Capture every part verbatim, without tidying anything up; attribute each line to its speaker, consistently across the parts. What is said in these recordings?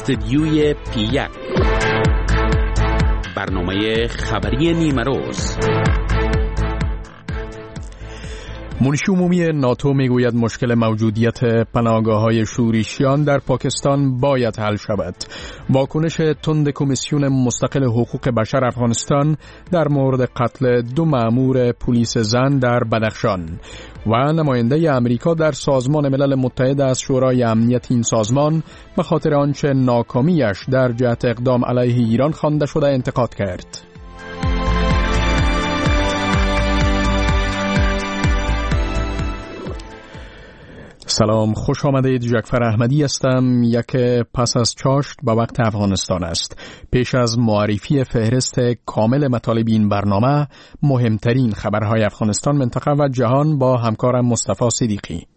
Speaker 1: استدیوی پی یک، برنامه خبری نیمه روز.
Speaker 2: منشی عمومی ناتو میگوید مشکل موجودیت پناهگاه‌های شورشیان در پاکستان باید حل شود. واکنش تند کمیسیون مستقل حقوق بشر افغانستان در مورد قتل دو مأمور پلیس زن در بدخشان و نماینده امریکا در سازمان ملل متحد از شورای امنیت این سازمان به خاطر آنچه ناکامیش در جهت اقدام علیه ایران خوانده شده انتقاد کرد. سلام، خوش آمدید. جعفر احمدی هستم. یک پس از چاشت به وقت افغانستان است. پیش از معرفی فهرست کامل مطالب این برنامه، مهمترین خبرهای افغانستان، منطقه و جهان با همکارم مصطفی صدیقی.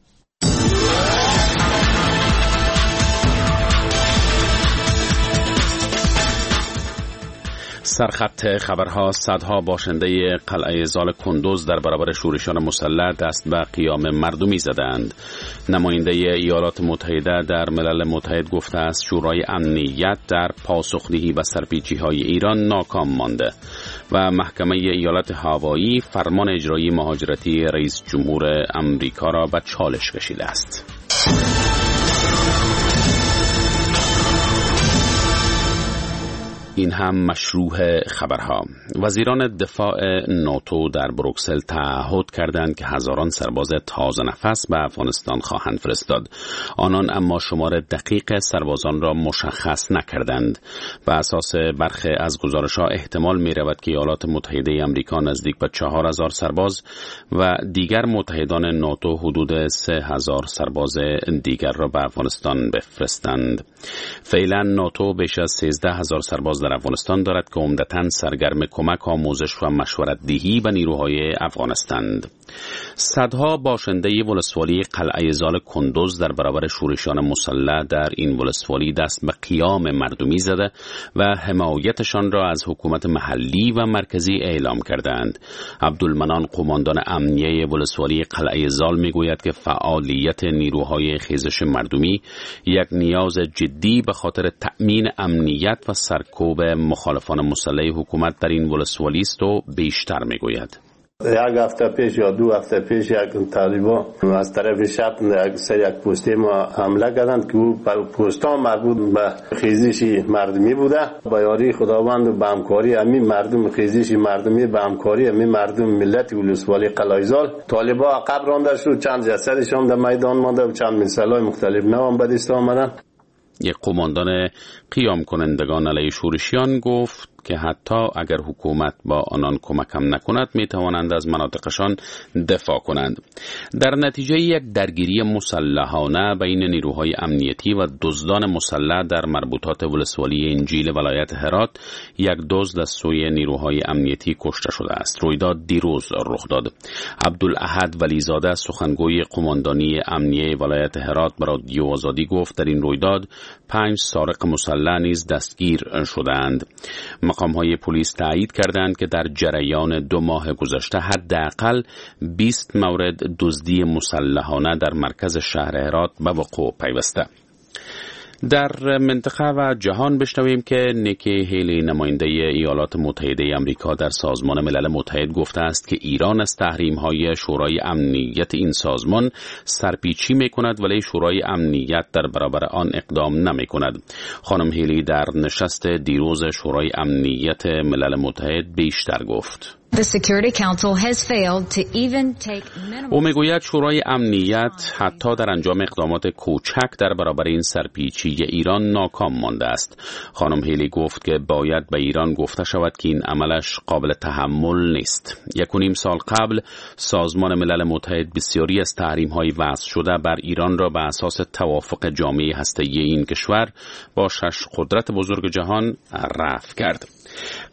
Speaker 1: سرخط خبرها: صدها باشنده قلعه زال کندوز در برابر شورشیان مسلح دست به قیام مردمی زدند. نماینده ایالات متحده در ملل متحد گفته است شورای امنیت در پاسخدهی به سرپیچی‌های ایران ناکام مانده و محکمه ایالات هاوایی فرمان اجرایی مهاجرتی رئیس جمهور امریکا را به چالش کشیده است. این هم مشروع خبرها. وزیران دفاع ناتو در بروکسل تعهد کردند که هزاران سرباز تازه نفس به افغانستان خواهند فرستاد. آنان اما شمار دقیق سربازان را مشخص نکردند. به اساس برخی از گزارش‌ها احتمال می‌رود که ایالات متحده آمریکا نزدیک به چهار هزار سرباز و دیگر متحدان ناتو حدود سه هزار سرباز دیگر را به افغانستان بفرستند. فعلا ناتو بیش از سیزده هزار سرباز در افغانستان دارد که عمدتاً سرگرم کمک، آموزش و مشورت دهی به نیروهای افغانستان. صدها باشنده ولسوالی قلعه زال کندوز در برابر شورشیان مسلح در این ولسوالی دست به قیام مردمی زده و حمایتشان را از حکومت محلی و مرکزی اعلام کردند. عبدالمنان، قماندان امنیه ولسوالی قلعه زال، میگوید که فعالیت نیروهای خیزش مردمی یک نیاز جدی به خاطر تأمین امنیت و سرکوب مخالفان مسلح حکومت در این ولسوالی است و بیشتر میگوید.
Speaker 3: یک هفته پیش یا دو هفته پیش یک طالبان از طرف شب سر یک پسته ما حمله کردند که او پستا مربوط به خیزش مردمی بوده. با یاری خداوند و به همکاری همین مردم خیزش مردمی، به همکاری همین مردم ملت ولسوالی قلعه زال، طالبان عقب رانده شد. چند جسدشان در میدان مانده و چند مثالای مختلف نوام به دست آمدن.
Speaker 1: یک قماندان قیام کنندگان علیه شورشیان گفت که حتی اگر حکومت با آنان کمک هم نکند می توانند از مناطقشان دفاع کنند. در نتیجه یک درگیری مسلحانه بین نیروهای امنیتی و دزدان مسلح در مربوطات ولسوالی انجیل ولایت هرات، یک دزد از سوی نیروهای امنیتی کشته شده است. رویداد دیروز رخ داد. عبدالاحد ولیزاده، سخنگوی قماندانی امنیه ولایت هرات، به رادیو آزادی گفت در این رویداد پنج سارق مسلح نیز دستگیر شدند. مقام‌های پلیس تایید کردند که در جریان دو ماه گذشته حداقل بیست مورد دزدی مسلحانه در مرکز شهر هرات به وقوع پیوسته. در منطقه و جهان بشنویم که نیکی هیلی، نماینده ایالات متحده آمریکا در سازمان ملل متحد، گفته است که ایران از تحریم‌های شورای امنیت این سازمان سرپیچی می‌کند ولی شورای امنیت در برابر آن اقدام نمی‌کند. خانم هیلی در نشست دیروز شورای امنیت ملل متحد بیشتر گفت.
Speaker 4: The Security Council has failed to even take minimal...
Speaker 1: او میگوید شورای امنیت حتی در انجام اقدامات کوچک در برابر این سرپیچی ایران ناکام مانده است. خانم هیلی گفت که باید به ایران گفته شود که این عملش قابل تحمل نیست. یک و نیم سال قبل سازمان ملل متحد بسیاری از تحریم‌های وضع شده بر ایران را به اساس توافق جامعه هسته‌ای این کشور با شش قدرت بزرگ جهان رفع کرد.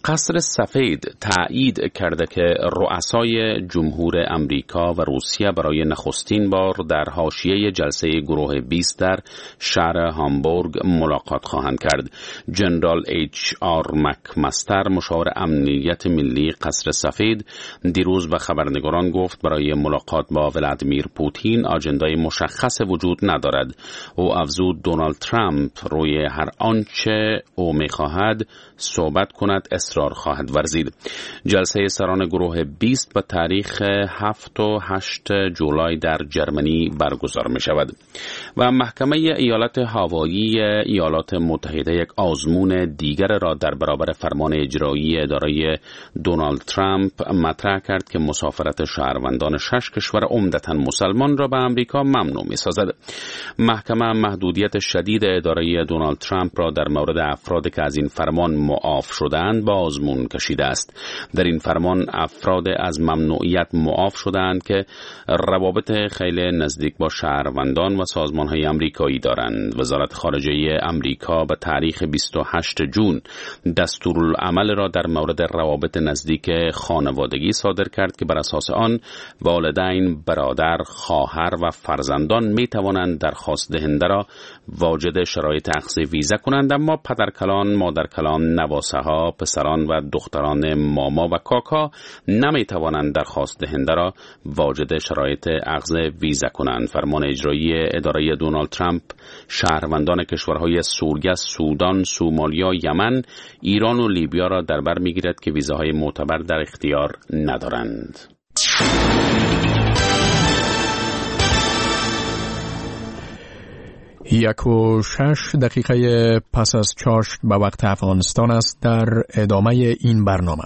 Speaker 1: قصر سفید تایید کرده که رؤسای جمهور امریکا و روسیه برای نخستین بار در حاشیه جلسه گروه بیست در شهر هامبورگ ملاقات خواهند کرد. جنرال اچ آر مکمستر مشاور امنیت ملی قصر سفید دیروز به خبرنگاران گفت برای ملاقات با ولادیمیر پوتین آجندای مشخص وجود ندارد. او افزود دونالد ترامپ روی هر آنچه او می‌خواهد صحبت کند اصرار خواهد ورزید. جلسه سران گروه بیست به تاریخ هفت و هشت جولای در جرمنی برگزار می شود. و محکمه ایالت هاوایی ایالات متحده یک آزمون دیگر را در برابر فرمان اجرایی اداره دونالد ترامپ مطرح کرد که مسافرت شهروندان شش کشور عمدتاً مسلمان را به آمریکا ممنوع می سازد. محکمه محدودیت شدید اداره دونالد ترامپ را در مورد افرادی که از این فرمان معاف شدند با آزمون کشیده است. در این فرمان افراد از ممنوعیت معاف شدند که روابط خیلی نزدیک با شهروندان و سازمان‌های آمریکایی دارند. وزارت خارجه آمریکا به تاریخ بیست و هشتم جون دستورالعمل را در مورد روابط نزدیک خانوادگی صادر کرد که بر اساس آن والدین، برادر، خواهر و فرزندان می توانند درخواست دهنده را واجد شرایط اخذ ویزا کنند، اما پدرکلان، مادرکلان، نواسه ها، پسران و دختران ماما و کاکا نمی توانند درخواست دهنده را واجد شرایط اخذ ویزا کنند. فرمان اجرایی اداره دونالد ترامپ شهروندان کشورهای سوریه، سودان، سومالیا، یمن، ایران و لیبیا را در بر میگیرد که ویزاهای معتبر در اختیار ندارند.
Speaker 2: یک و شش دقیقه پس از چاشت به وقت افغانستان است. در ادامه این برنامه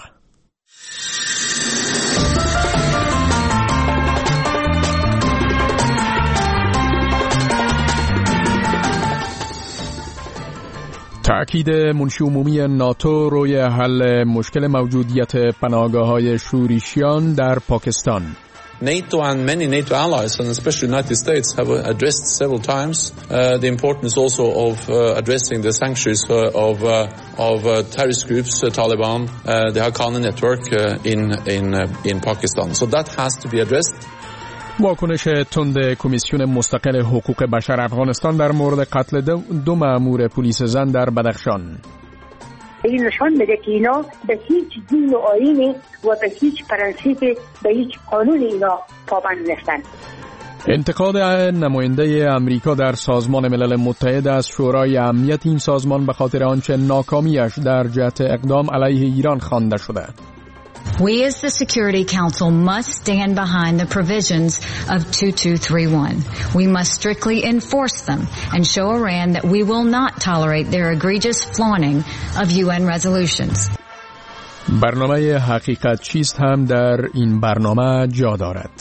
Speaker 2: تأکید منشی عمومی ناتو روی حل مشکل موجودیت پناهگاه‌های شورشیان در پاکستان.
Speaker 5: NATO and many NATO allies, and especially the United States, have addressed several times uh, the importance also of uh, addressing the sanctions uh, of uh, of uh, terrorist groups, uh, Taliban, uh, the Haqqani network uh, in in uh, in Pakistan. So that has to be addressed.
Speaker 2: واکنش تند کمیسیون مستقل حقوق بشر افغانستان در مورد قتل دو, دو مأمور پلیس زن در بدخشان.
Speaker 6: این نشان میده که اینا به هیچ دین و آیینی و به هیچ پرنسیپ، به هیچ قانون اینا پابند نیستند.
Speaker 2: انتقاد نماینده امریکا در سازمان ملل متحد از شورای امنیت این سازمان به خاطر آنچه ناکامیش در جهت اقدام علیه ایران خوانده شده.
Speaker 4: We as the Security Council must stand behind the provisions of two two three one. We must strictly enforce them and show Iran that we will not tolerate their egregious flaunting of U N resolutions.
Speaker 2: برنامه حقیقت چیست هم در این برنامه جا دارد.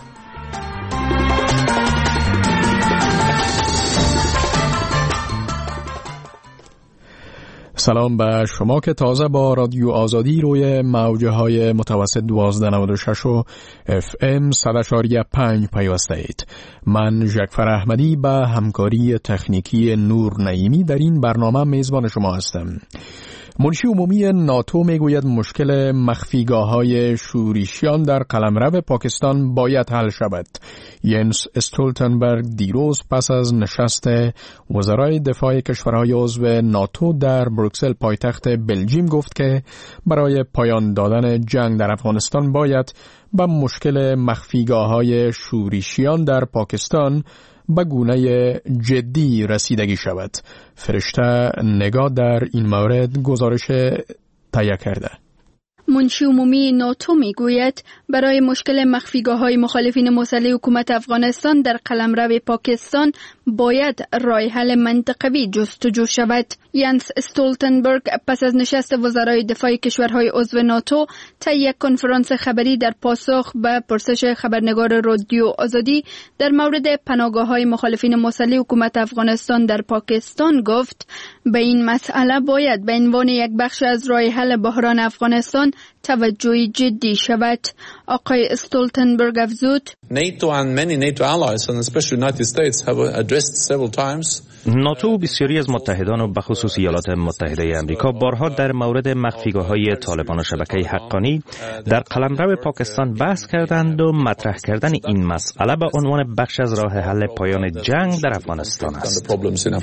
Speaker 2: سلام به شما که تازه با رادیو آزادی روی موجه های متوسط دوازده نود و شش و اف ام صد و چهار پنج پیوسته اید. من ژکفر احمدی به همکاری تکنیکی نور نعیمی در این برنامه میزبان شما هستم. منشی عمومی ناتو میگوید مشکل مخفیگاه‌های شورشیان در قلمرو پاکستان باید حل شود. ینس استولتنبرگ دیروز پس از نشست وزرای دفاع کشورهای عضو ناتو در بروکسل پایتخت بلژیم گفت که برای پایان دادن جنگ در افغانستان باید به مشکل مخفیگاه‌های شورشیان در پاکستان به گونه جدی رسیدگی شود. فرشته نگاه در این مورد گزارش تهیه کرده.
Speaker 7: منشی عمومی ناتو میگوید برای مشکل مخفیگاه‌های مخالفین مسلح حکومت افغانستان در قلمرو پاکستان باید راه حل منطقوی جستجو شود. ینس استولتنبرگ پس از نشست وزرای دفاع کشورهای عضو ناتو طی یک کنفرانس خبری در پاسخ به پرسش خبرنگار رادیو آزادی در مورد پناهگاه‌های مخالفین مسلح حکومت افغانستان در پاکستان گفت به این مسئله باید به عنوان یک بخش از راه حل بحران افغانستان توجه جدی شود. آقای استولتنبرگ افزود:
Speaker 5: NATO and many NATO allies and especially United States have addressed several times
Speaker 8: ناتو و بسیاری از متحدان و بخصوص ایالات متحده آمریکا بارها در مورد مخفیگاه‌های طالبان و شبکه حقانی در قلمرو پاکستان بحث کردند و مطرح کردن این مسئله به عنوان بخش از راه حل پایان جنگ در افغانستان است.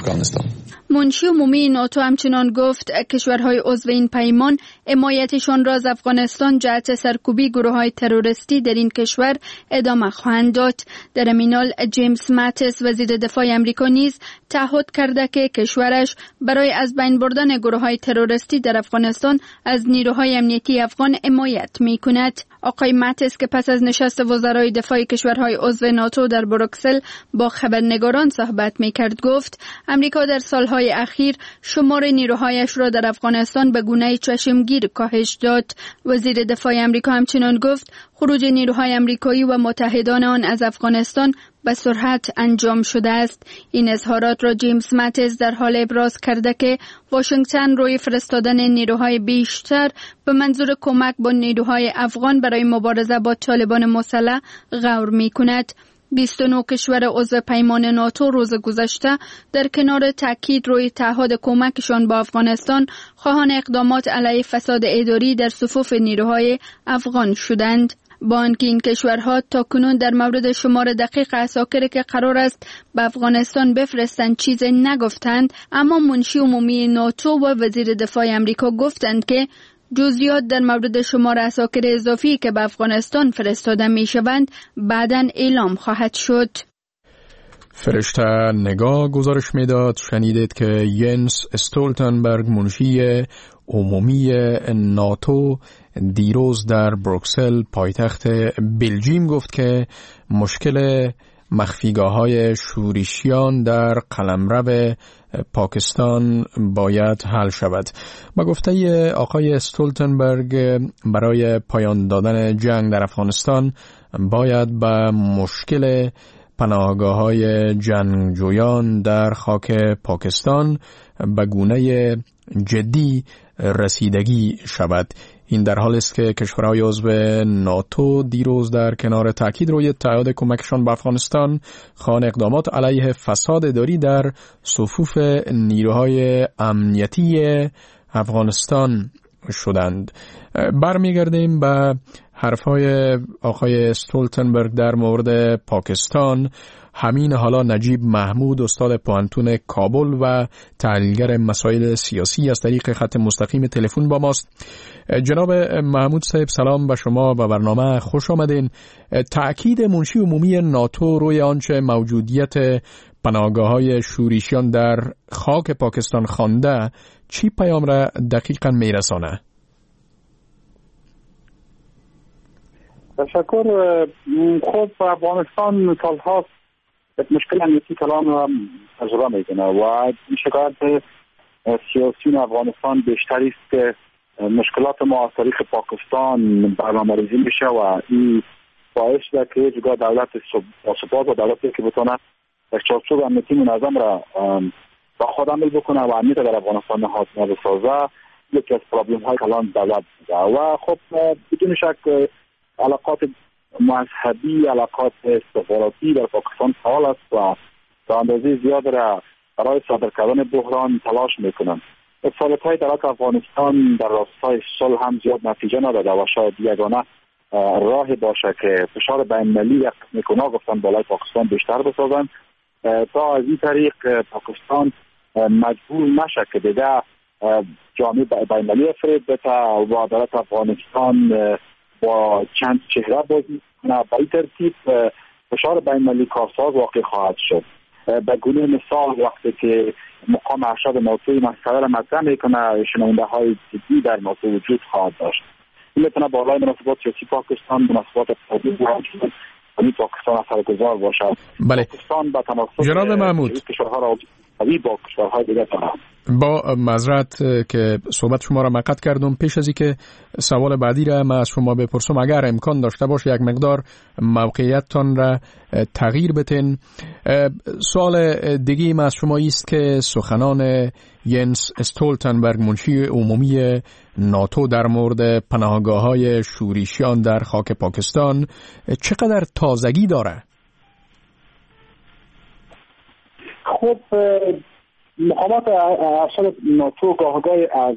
Speaker 7: منشی عمومی ناتو همچنان گفت کشورهای عضو این پیمان حمایتشان را از افغانستان جهت سرکوبی گروه‌های تروریستی در این کشور ادامه خواهند داد. در همین حال جیمز ماتیس وزیر دفاع آمریکا نیز تعهد کرده که کشورش برای از بین بردن گروه‌های تروریستی در افغانستان از نیروهای امنیتی افغان حمایت می‌کند. آقای ماتیس که پس از نشست وزرای دفاع کشورهای عضو ناتو در بروکسل با خبرنگاران صحبت می‌کرد گفت امریکا در سالهای اخیر شمار نیروهایش را در افغانستان به گونه‌ای چشمگیر کاهش داد. وزیر دفاع آمریکا همچنین گفت خروج نیروهای آمریکایی و متحدان آن از افغانستان به سرعت انجام شده است. این اظهارات را جیمز ماتیس در حال ابراز کرده که واشنگتن روی فرستادن نیروهای بیشتر به منظور کمک با نیروهای افغان برای مبارزه با طالبان مسلح غور می‌کند. بیست و نه کشور عضو پیمان ناتو روز گذشته در کنار تاکید روی تعهد کمکشان با افغانستان خواهان اقدامات علیه فساد اداری در صفوف نیروهای افغان شدند. با آنکه این کشورها تاکنون در مورد شمار دقیق عساکری که قرار است به افغانستان بفرستند چیزی نگفتند، اما منشی عمومی ناتو و وزیر دفاع آمریکا گفتند که جزئیات در مورد شمار عساکر اضافی که به افغانستان فرستاده میشوند بعداً اعلام خواهد شد.
Speaker 2: فرشته نگاه گزارش میداد شنیدید که ینس استولتنبرگ منشی عمومی ناتو دیروز در بروکسل پایتخت بلژیم گفت که مشکل مخفیگاه‌های شورشیان در قلمرو پاکستان باید حل شود. با گفته آقای استولتنبرگ برای پایان دادن جنگ در افغانستان باید به مشکل پناهگاه‌های جنگجویان در خاک پاکستان به گونه جدی رسیدگی شود. این در حال است که کشورهای عضو ناتو دیروز در کنار تاکید روی تعهد کمکشان به افغانستان خواهان اقدامات علیه فساد اداری در صفوف نیروهای امنیتی افغانستان شدند. برمیگردیم به حرفهای آقای استولتنبرگ در مورد پاکستان. همین حالا نجیب محمود استاد پوهنتون کابل و تحلیلگر مسائل سیاسی از طریق خط مستقیم تلفن با ماست. جناب محمود صاحب سلام به شما و برنامه خوش آمدین. تأکید منشی عمومی ناتو روی آنچه موجودیت پناهگاه‌های شورشیان در خاک پاکستان خوانده چی پیام را دقیقاً میرسانه؟
Speaker 9: تشکر. خب افغانستان سال‌هاست مشکل امنیتی کلان را تجربه میکنه و شکایت سیاسیون افغانستان بیشتری است که مشکلات ما از طریق پاکستان برنامه‌ریزی میشه و این باعث شده که جگاه دولت ثبات و دولتی که بتونه یک چارچوب امنیتی منظم را با خود عمل بکنه و امنیت در افغانستان حاصل بسازه یکی از پرابلم های کلان دولت بوده و خب بدون شک علاقات مذهبی، علاقات استخباراتی در پاکستان فعال است و تا اندازه زیاد را برای صادر کردن بحران تلاش میکنند. فعالیت‌های دولت افغانستان در راستای صلح هم زیاد نتیجه نداده و شاید یگانه راه باشه که فشار بین‌المللی و میکنه گفتن بالای پاکستان بیشتر بسازند تا از این طریق پاکستان مجبور نشه که دیگه جامعه بین‌المللی فریب بده و دولت افغانستان با چند چهره بازی کنه. به این ترتیب فشار بین‌المللی کارساز واقع خواهد شد. به گونه مثال وقتی که مقام ارشد ناتو مسئله را مطرح میکنه شنونده های جدی در ناتو وجود خواهد داشت. این میتونه بالای مناسبات سیاسی پاکستان مناسبات اقتصادی این پاکستان اثرگذار باشد.
Speaker 2: بله.
Speaker 9: پاکستان با تناسب
Speaker 2: جناب محمود
Speaker 9: کشورها را با کشورهای دیگر دارد.
Speaker 2: با معذرت که صحبت شما را مقطع کردم، پیش از اینکه سوال بعدی را من از شما بپرسم، اگر امکان داشته باشه یک مقدار موقعیتتان را تغییر بتین. سوال دیگه ما از شما است که سخنان ینس استولتنبرگ منشی عمومی ناتو در مورد پناهگاه‌های شورشیان در خاک پاکستان چقدر تازگی داره؟
Speaker 9: خب مقامات ارشد ناتو گاهگاهی از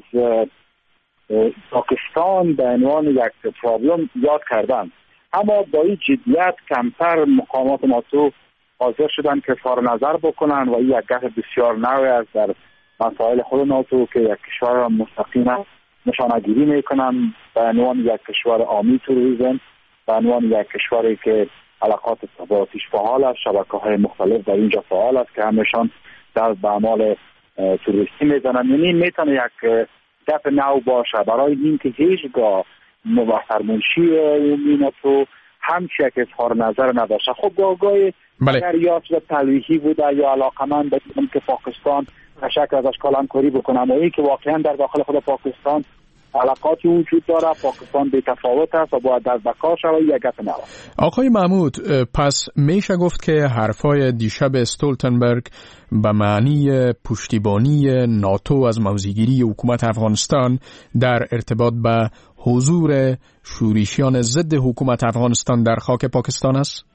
Speaker 9: پاکستان به عنوان یک پرابلم یاد کردند، اما با این جدیت کمتر مقامات ناتو حاضر شدن که اظهار نظر بکنن و این یک گپ بسیار نوی است در مسائل خود ناتو که یک کشور را مستقیما نشانه‌گیری میکنن به عنوان یک کشور عامی توریسم، به عنوان یک کشوری که علاقات ارتباطیش فعال است، شبکه‌های مختلف در اینجا فعال است که همشان در به اعمال توریستی میزنن. یعنی میتونه یک گپ نو باشه برای اینکه هیچگاه فرمانشی عمومی ناتو همچی یک اظهار نظر نداشته. خب گاهگاهی اگر یا تلویحی بوده یا علاقمند بودن که پاکستان به شکل از اشکال همکاری بکنه، اما این که واقعا در داخل خود پاکستان علاقاتی وجود داره، پاکستان بی تفاوت است و باید در بکار شود، یک گپ نو.
Speaker 2: آقای محمود، پس میشه گفت که حرفای دیشب استولتنبرگ به معنی پشتیبانی ناتو از موضع‌گیری حکومت افغانستان در ارتباط به حضور شورشیان ضد حکومت افغانستان در خاک پاکستان است؟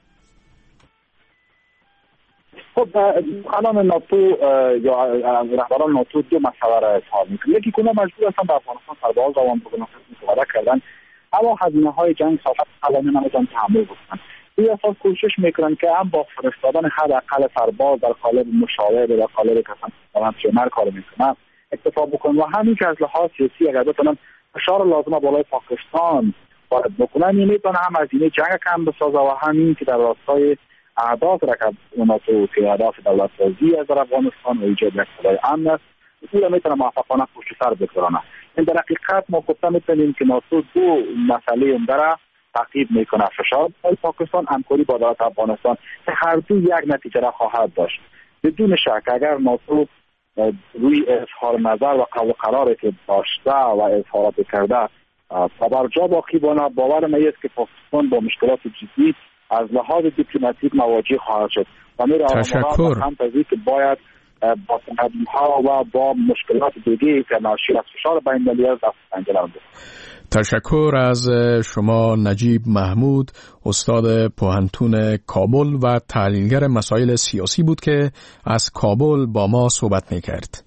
Speaker 9: خب الان ناتو یا رهبران ناتو دو مسئله را اظهار میکنند. یکی که مجبور هستن به افغانستان سرباز روان بکنن، استفاده کردن، اما هزینه های جنگ سالها الان نمیتونن تحمل بکنن. این اساس کوشش میکنن که هم با فرستادن حداقل سرباز در قالب مشاور در قالب کسان فانکشنر کار میکنن اکتفا بکنن و همین که از لحاظ سیاسی اگر بتونن فشار لازمه بالای پاکستان وارد بکنن، میتونه هم هزینه جنگ کم بسازه و همین که در راستای اهداف رکب ناتو که اهداف دولت سازی از افغانستان و ایجاد یک صدای امن است، اصولا میتونه موفقانه پشت سر بگذارانه. این در حقیقت ما گفته میتونیم که ناتو دو مسئله عمده را تعقیب میکنه: فشار بر پاکستان، همکاری با دولت افغانستان، که هر دو یک نتیجه را خواهد داشت. بدون شک اگر ناتو روی اظهار نظر و قول قراری که داشته و اظهارات کرده بر جا باقی بانه، باور من است که پاکستان با مشکلات جدی از لحاظ دیپلماتیک مواجه خواهد شد و میره
Speaker 2: تشکر
Speaker 9: هم تازی که باید با تقدم‌ها و با مشکلات دیگه که ناشی از فشار بین‌المللی است دست انجام بده.
Speaker 2: تشکر از شما نجیب محمود، استاد پوهنتون کابل و تحلیلگر مسائل سیاسی بود که از کابل با ما صحبت می‌کرد.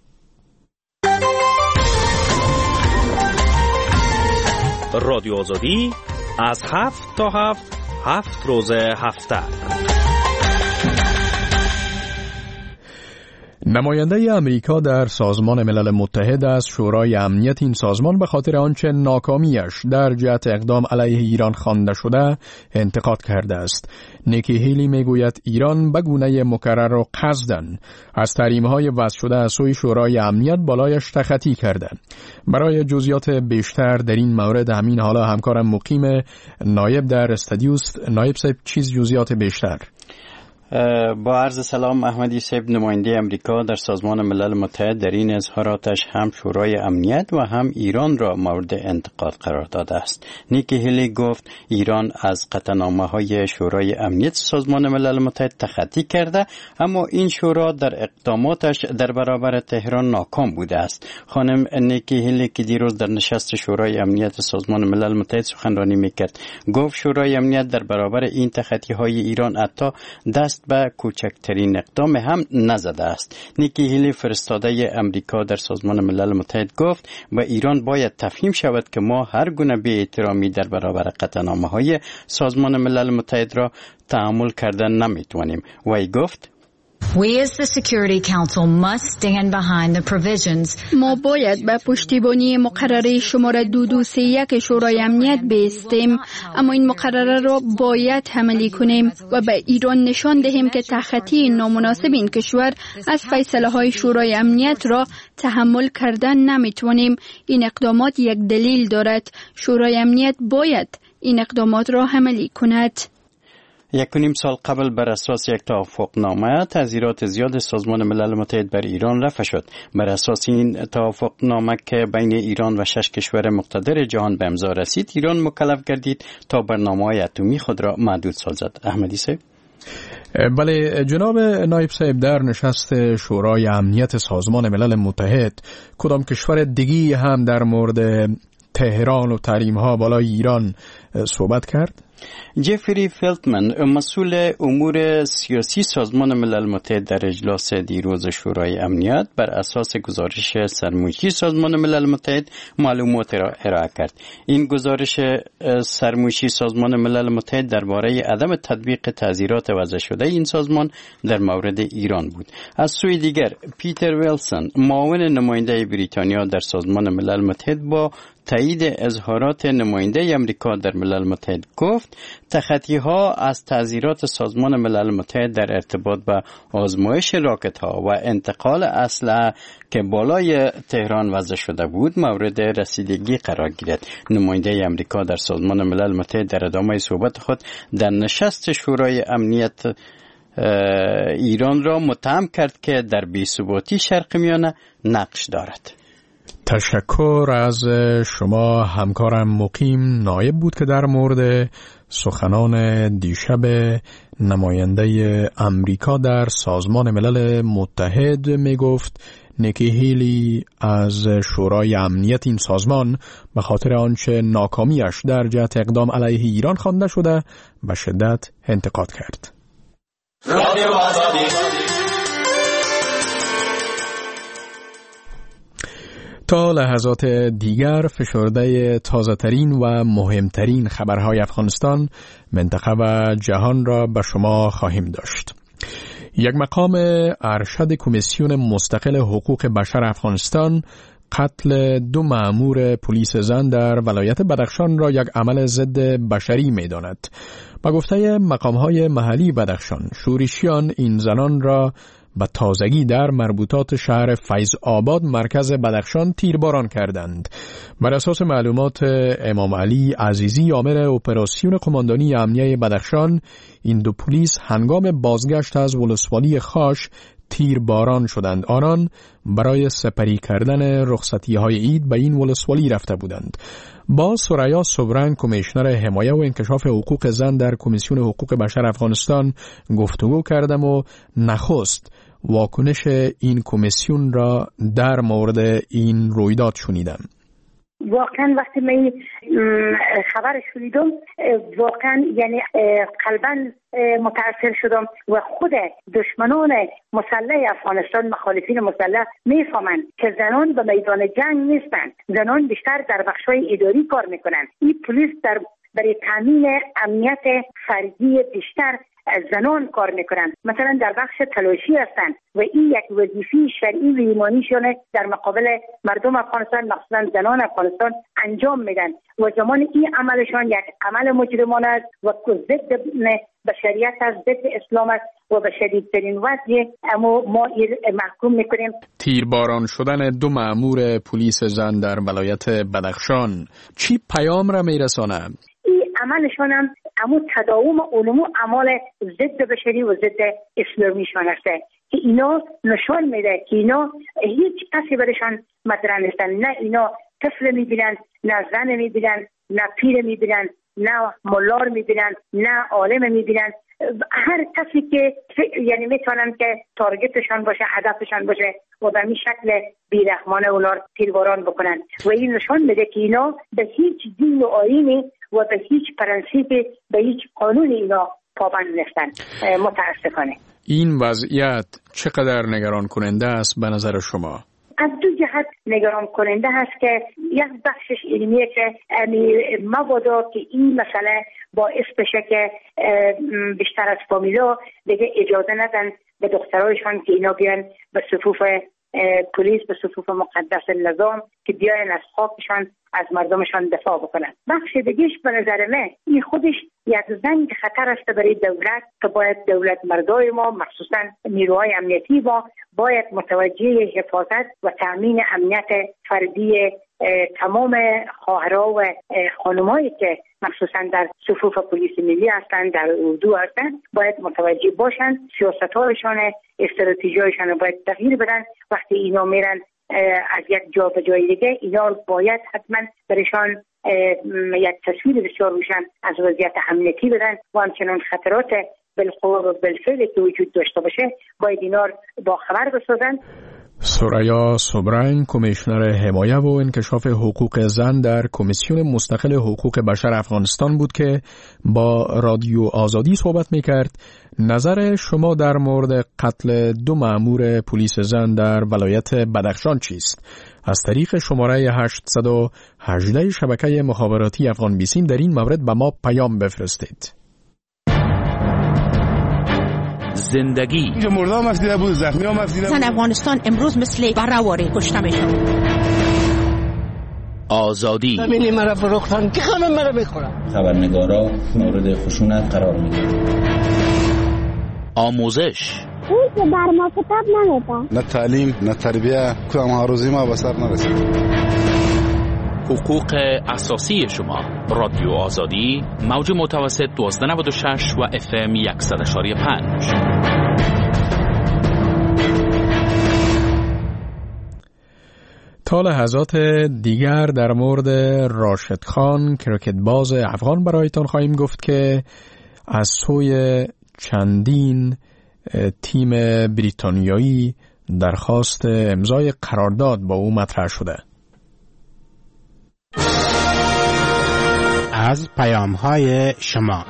Speaker 8: رادیو آزادی از هفت تا هفت هفت روز هفته.
Speaker 2: نماینده امریکا در سازمان ملل متحد از شورای امنیت این سازمان به خاطر آنچه ناکامیش در جهت اقدام علیه ایران خوانده شده انتقاد کرده است. نیکی هیلی میگوید ایران به گونه مکرر و قصداً از تحریم‌های وضع شده از سوی شورای امنیت بالایش تخطی کرده. برای جزئیات بیشتر در این مورد همین حالا همکارم مقیم نایب در استودیوست. نایب صاحب، چیز جزئیات بیشتر؟
Speaker 10: با عرض سلام، احمدی صاحب نماینده امریکا در سازمان ملل متحد در این اظهاراتش هم شورای امنیت و هم ایران را مورد انتقاد قرار داده است. نیکی هیلی گفت ایران از قطعنامه‌های شورای امنیت سازمان ملل متحد تخطی کرده، اما این شورا در اقداماتش در برابر تهران ناکام بوده است. خانم نیکی هیلی که دیروز در نشست شورای امنیت سازمان ملل متحد سخنرانی میکرد گفت شورای امنیت در برابر این تخطی‌های ایران حتی دست به کوچکترین اقدام هم نزده است. نیکی هیلی فرستاده امریکا در سازمان ملل متحد گفت و ایران باید تفهیم شود که ما هر گونه بی احترامی در برابر قطعنامه‌های سازمان ملل متحد را تحمل کردن نمیتوانیم. و ای گفت
Speaker 4: We as the Security Council must stand behind the provisions.
Speaker 7: ما باید به پشتیبانی مقرره شماره دو دو سه یک شورای امنیت بایستیم، اما این مقرره را باید عملی کنیم و به ایران نشان دهیم که تخطی نامناسب این کشور از فیصله های شورای امنیت را تحمل کردن نمیتوانیم. این اقدامات یک دلیل دارد. شورای امنیت باید این اقدامات را عملی کند.
Speaker 10: یک و نیم سال قبل بر اساس یک توافقنامه تعزیرات زیاد سازمان ملل متحد بر ایران رفع شد. بر اساس این توافقنامه که بین ایران و شش کشور مقتدر جهان به امضا رسید، ایران مکلف گردید تا برنامه‌های اتمی خود را محدود سازد. احمدی صاحب.
Speaker 2: بله جناب نایب صاحب، در نشست شورای امنیت سازمان ملل متحد کدام کشور دیگی هم در مورد تهران و تحریم‌ها بالای ایران صحبت کرد؟
Speaker 10: جفری فلتمن، مسئول امور سیاسی سازمان ملل متحد، در اجلاس دیروز شورای امنیت بر اساس گزارش سرموشی سازمان ملل متحد معلومات را ارائه کرد. این گزارش سرموشی سازمان ملل متحد درباره عدم تطبیق تعزیرات وضع شده این سازمان در مورد ایران بود. از سوی دیگر پیتر ویلسون، معاون نماینده بریتانیا در سازمان ملل متحد، با تایید اظهارات نماینده امریکا در ملل متحد گفت تخطی‌ها از تعزیرات سازمان ملل متحد در ارتباط با آزمایش راکت‌ها و انتقال اسلحه که بالای تهران وضع شده بود مورد رسیدگی قرار گیرد. نماینده امریکا در سازمان ملل متحد در ادامه صحبت خود در نشست شورای امنیت ایران را متهم کرد که در بی‌ثباتی شرق میانه نقش دارد.
Speaker 2: تشکر از شما همکارم مقیم نایب بود که در مورد سخنان دیشب نماینده امریکا در سازمان ملل متحد می گفت. نیکی هیلی از شورای امنیت این سازمان به خاطر آنچه ناکامیش در جهت اقدام علیه ایران خوانده شده به شدت انتقاد کرد. تا لحظات دیگر فشرده تازه‌ترین و مهمترین خبرهای افغانستان، منطقه و جهان را به شما خواهیم داشت. یک مقام ارشد کمیسیون مستقل حقوق بشر افغانستان قتل دو مأمور پلیس زن در ولایت بدخشان را یک عمل ضد بشری می‌داند. با گفته مقام‌های محلی بدخشان، شورشیان این زنان را به تازگی در مربوطات شهر فیض آباد مرکز بدخشان تیرباران کردند. بر اساس معلومات امام علی عزیزی، آمر اپراسیون قماندانی امنیه بدخشان، این دو پلیس هنگام بازگشت از ولسوالی خاش تیرباران شدند. آنان برای سپری کردن رخصتی‌های عید به این ولسوالی رفته بودند. با سریا صبرنگ، کمیشنر حمایه و انکشاف حقوق زن در کمیسیون حقوق بشر افغانستان گفتگو کردم و نخست واکنش این کمیسیون را در مورد این رویداد شنیدم.
Speaker 6: واقعا وقتی من خبرش شنیدم واقعا یعنی قلباً متاثر شدم و خود دشمنان مسلح افغانستان، مخالفین مسلح میفهمند که زنان به میدان جنگ نیستند، زنان بیشتر در بخش‌های اداری کار میکنند. این پلیس در برای تامین امنیت فردی بیشتر از زنان کار میکنند، مثلا در بخش تلاشی هستند و این یک وظیفه شرعی و ایمانیشون در مقابل مردم افغانستان، مخصوصا زنان افغانستان انجام میدن و زمان این عملشان یک عمل مجرمانه است و ضد بشریت است، ضد اسلام است و به شدیدترین وجه اما ما محکوم میکنیم.
Speaker 2: تیرباران شدن دو مأمور پلیس زن در ولایت بدخشان چی پیام را میرسانه؟
Speaker 6: عملشان هم امو تداوم علوم اعمال ضد بشری و ضد اسلامیشان است که اینا نشان میده که اینا هیچ کسی برشان مطرح نیستن. نه اینا طفل میبینن، نه زن میبینن، نه پیر میبینن، نه ملار میبینن، نه عالم میبینن. هر کسی که یعنی میتونن که تارگتشان باشه، هدفشان باشه و به این شکل بیرحمانه اونا تیرباران بکنن و این نشان میده که اینا به هیچ دین و آیینی و به هیچ پرنسیپی، به هیچ قانونی اینا پابند نیستن. متاسفانه
Speaker 2: این وضعیت چقدر نگران کننده است به نظر شما؟
Speaker 6: از دو جهت نگران کننده هست که یک بخشش علمیه که مبادا که این مسئله باعث بشه که بیشتر از فامیلا دیگه اجازه ندن به دخترایشان که اینا بیان به صفوف پلیس، به صفوف مقدس نظام که بیاین از خاکشان، از مردمشان دفاع بکنن. بخش دیگهش به نظر من این خودش یک زنگ خطر است برای دولت که باید دولت مردای ما، مخصوصا نیروهای امنیتی ما، باید متوجه حفاظت و تامین امنیت فردی تمام خواهرها و خانمایی که مخصوصا در صفوف پلیس ملی هستند، در اردو هستند، باید متوجه باشند سیاست‌هایشان، استراتژی‌هایشان رو باید تغییر بدن. وقتی اینا میرن از یک جا به جای دیگه، اینا باید حتما برشان یک تصویر بسیار روشن از وضعیت امنیتی بدن و همچنان خطرات بالقوه و بالفعل که وجود داشته باشه باید اینا با خبر بسازن.
Speaker 2: ثریا صبرنگ، کمیشنر حمایت و انکشاف حقوق زن در کمیسیون مستقل حقوق بشر افغانستان بود که با رادیو آزادی صحبت میکرد. نظر شما در مورد قتل دو مأمور پلیس زن در ولایت بدخشان چیست؟ از طریق شماره هشت یک هشت شبکه مخابراتی افغان بیسیم در این مورد به ما پیام بفرستید.
Speaker 1: زندگی
Speaker 11: اینجا مرده هم افزیده بود، زخمی هم افزیده بود.
Speaker 12: زن افغانستان امروز مثل برهواری کشته میشن.
Speaker 1: آزادی
Speaker 13: ببینی مرا فروختن که همه مرا میخورن.
Speaker 14: خبرنگارا مورد خشونت قرار میگیرن.
Speaker 1: آموزش
Speaker 15: اون که بر ما کتاب نمیده.
Speaker 11: نه تعلیم نه تربیه، کدام هاروزی ما به سر نرسید.
Speaker 1: حقوق اساسی شما. رادیو آزادی، موج متوسط دوازده نود و شش و اف ام صد و پنج.
Speaker 2: تا لحظات دیگر در مورد راشد خان کرکت باز افغان برایتان خواهیم گفت که از سوی چندین تیم بریتانیایی درخواست امضای قرارداد با او مطرح شده.
Speaker 16: از پیام‌های شما.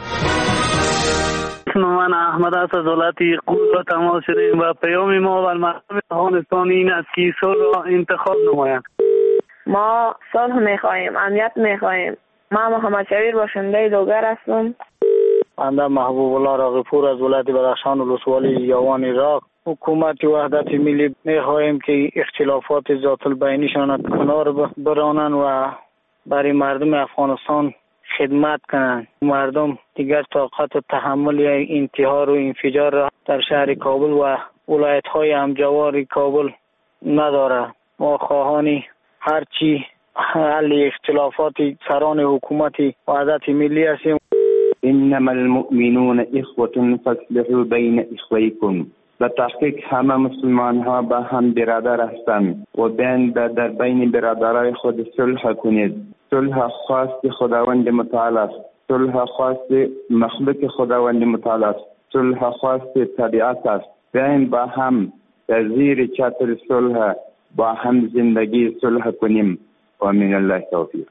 Speaker 17: من احمد از دولتی قول تماس شدیم و پیام ما و مردم افغانستان این است که صلح را انتخاب نمایند.
Speaker 18: ما صلح می‌خواهیم، امنیت می‌خواهیم. ما محمد شبیر باشنده دوگر هستم.
Speaker 19: بنده محبوب الله راغب‌پور از ولایت بدخشان و ولسوالی یاوان عراق. حکومت وحدت ملی می‌خواهیم که اختلافات ذات البینیشان کنار برانند و برای مردم افغانستان خدمت کنند. مردم دیگر طاقت و تحمل انتحار و انفجار را در شهر کابل و ولایت‌های همجوار کابل نداره. ما خواهان هرچی حل اختلافات سران حکومت وحدت ملی هستیم.
Speaker 20: انما المؤمنون اخوة فاصلحوا بین اخویکم. به تحقیق همه مسلمان ها با هم برادر هستند و بین در بین برادرای خود صلح کنید. صلح خواست خداوند متعال است. صلح خواست مخلوق خداوند متعال است. صلح خواست طبیعت است. بیاین با هم در زیر چتر صلح با هم زندگی صلح کنیم و من الله توفیق.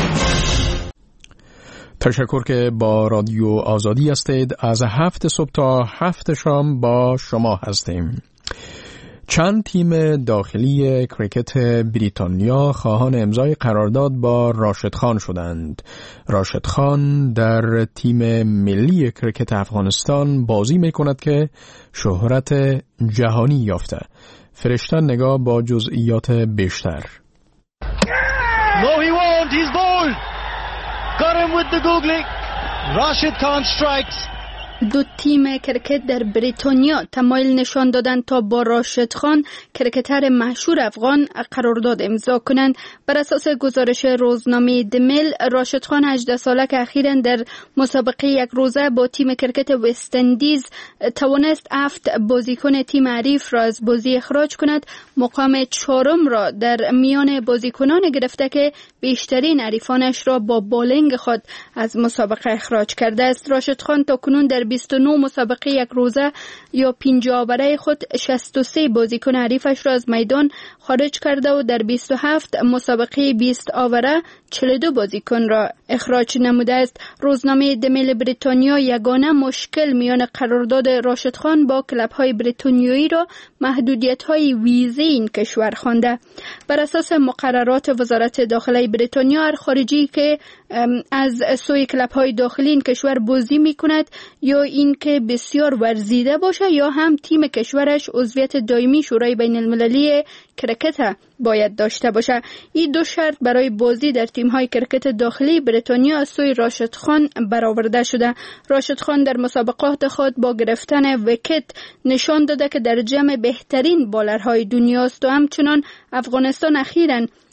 Speaker 2: تشکر که با رادیو آزادی هستید. از هفت صبح تا هفت شام با شما هستیم. چند تیم داخلی کرکت بریتانیا خواهان امضای قرارداد با راشد خان شدند. راشد خان در تیم ملی کرکت افغانستان بازی می کند که شهرت جهانی یافته. فرشته نگاه با جزئیات بیشتر.
Speaker 21: No, he won't. He's bowled. Got him with the googly. Rashid Khan strikes.
Speaker 7: دو تیم کرکت در بریتانیا تمایل نشان دادند تا با راشد خان کرکتر مشهور افغان قرارداد امضا کنند. بر اساس گزارش روزنامه دمیل، راشد خان هجده ساله که اخیراً در مسابقه یک روزه با تیم کرکت وست اندیز توانست هفت بازیکن تیم حریف را از بازی اخراج کند، مقام چهارم را در میان بازیکنان گرفته که بیشترین حریفانش را با بالینگ خود از مسابقه اخراج کرده است. راشد خان تاکنون در بیست و نه مسابقه یک روزه یا پنجاه برای خود شصت و سه بازیکن حریفش را از میدان خارج کرده و در بیست و هفت مسابقه بیست آوره چهل و دو بازیکن را اخراج نموده است. روزنامه دمیل بریتانیا یگانه مشکل میان قرارداد راشد خان با کلب‌های بریتانیایی را محدودیت‌های ویزه این کشور خوانده. بر اساس مقررات وزارت داخلی بریتانیا، هر خارجی که از سوی کلب‌های داخلی این کشور بازی می‌کند یا این که بسیار ورزیده باشه یا هم تیم کشورش عضویت دائمی شورای بین المللی کرکت باید داشته باشه. این دو شرط برای بازی در تیم‌های کرکت داخلی بریتانیا از سوی راشد خان برآورده شده. راشد خان در مسابقات خود با گرفتن ویکت نشان داده که در جمع بهترین بالرهای دنیاست و همچنان افغانستان اخیراً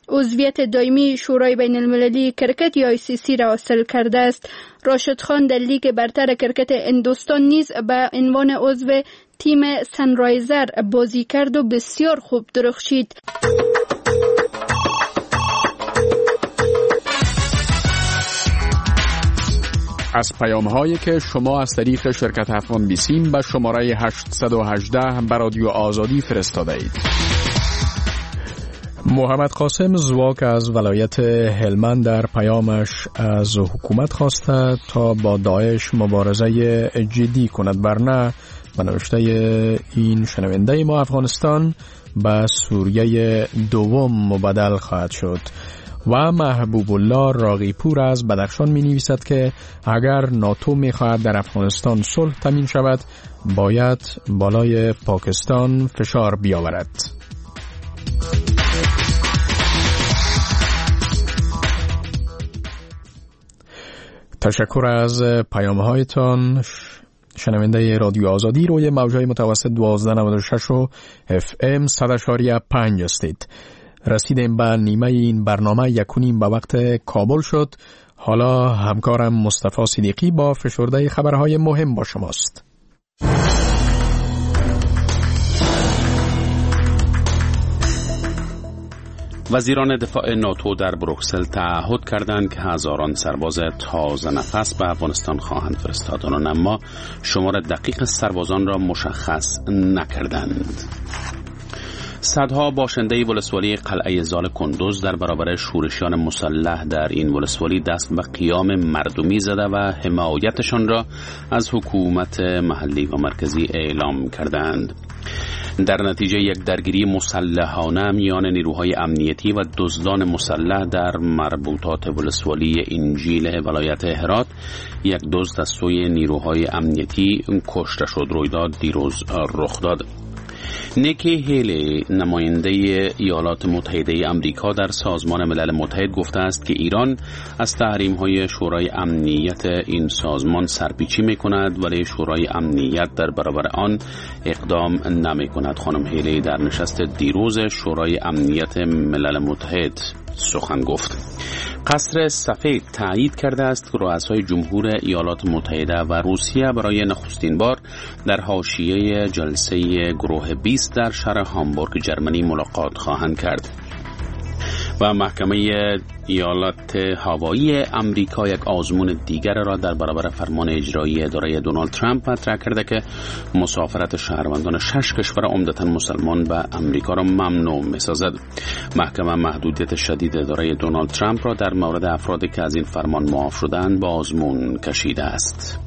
Speaker 7: عضویت دائمی شورای بین المللی کرکت یا آی سی سی را حاصل کرده است. راشد خان در لیگ برتر کرکت هندوستان نیز به عنوان عضو تیم سنرایزر بازی کرد و بسیار خوب درخشید.
Speaker 2: از پیام هایی که شما از طریق شرکت افغان بیسیم به شماره هشت یک هشت به رادیو آزادی فرستاده اید. محمد قاسم زواک از ولایت هلمند در پیامش از حکومت خواسته تا با داعش مبارزه جدی کند، ورنه به نوشته این شنونده ما افغانستان به سوریه دوم مبدل خواهد شد. و محبوب الله راقیپور از بدخشان می نویسد که اگر ناتو می خواهد در افغانستان صلح تامین شود باید بالای پاکستان فشار بیاورد. تشکر از پیام هایتان. شنونده رادیو آزادی روی موجهای متوسط دوازده نود و شش و اف ام صد اشاریه پنج هستید. رسیدیم به نیمه این برنامه یکونیم به وقت کابل شد. حالا همکارم مصطفی صدیقی با فشرده خبرهای مهم با شماست.
Speaker 1: وزیران دفاع ناتو در بروکسل تعهد کردند که هزاران سرباز تازه نفس به افغانستان خواهند فرستادند، اما شمار دقیق سربازان را مشخص نکردند. صدها باشنده ولسوالی قلعه زال کندوز در برابر شورشیان مسلح در این ولسوالی دست به قیام مردمی زده و حمایتشان را از حکومت محلی و مرکزی اعلام کردند. در نتیجه یک درگیری مسلحانه میان نیروهای امنیتی و دزدان مسلح در مربوطات ولسوالی انجیل ولایت هرات، یک دزد از سوی نیروهای امنیتی کشته شد. رویداد دیروز رخ داد. نیکی هیلی، نماینده ایالات متحده آمریکا در سازمان ملل متحد، گفته است که ایران از تحریم‌های شورای امنیت این سازمان سرپیچی می‌کند ولی شورای امنیت در برابر آن اقدام نمی‌کند. خانم هیلی در نشست دیروز شورای امنیت ملل متحد سخن گفت. قصر سفید تایید کرده است که رؤسای جمهور ایالات متحده و روسیه برای نخستین بار در حاشیه جلسه گروه بیست در شهر هامبورگ جرمنی ملاقات خواهند کرد. و محکمه ایالات هاوایی امریکا یک آزمون دیگر را در برابر فرمان اجرایی اداره دونالد ترامپ مطرح کرده که مسافرت شهروندان شش کشور عمدتاً مسلمان به امریکا را ممنوع می‌سازد. محکمه محدودیت شدید اداره دونالد ترامپ را در مورد افرادی که از این فرمان معاف شدند به آزمون کشیده است.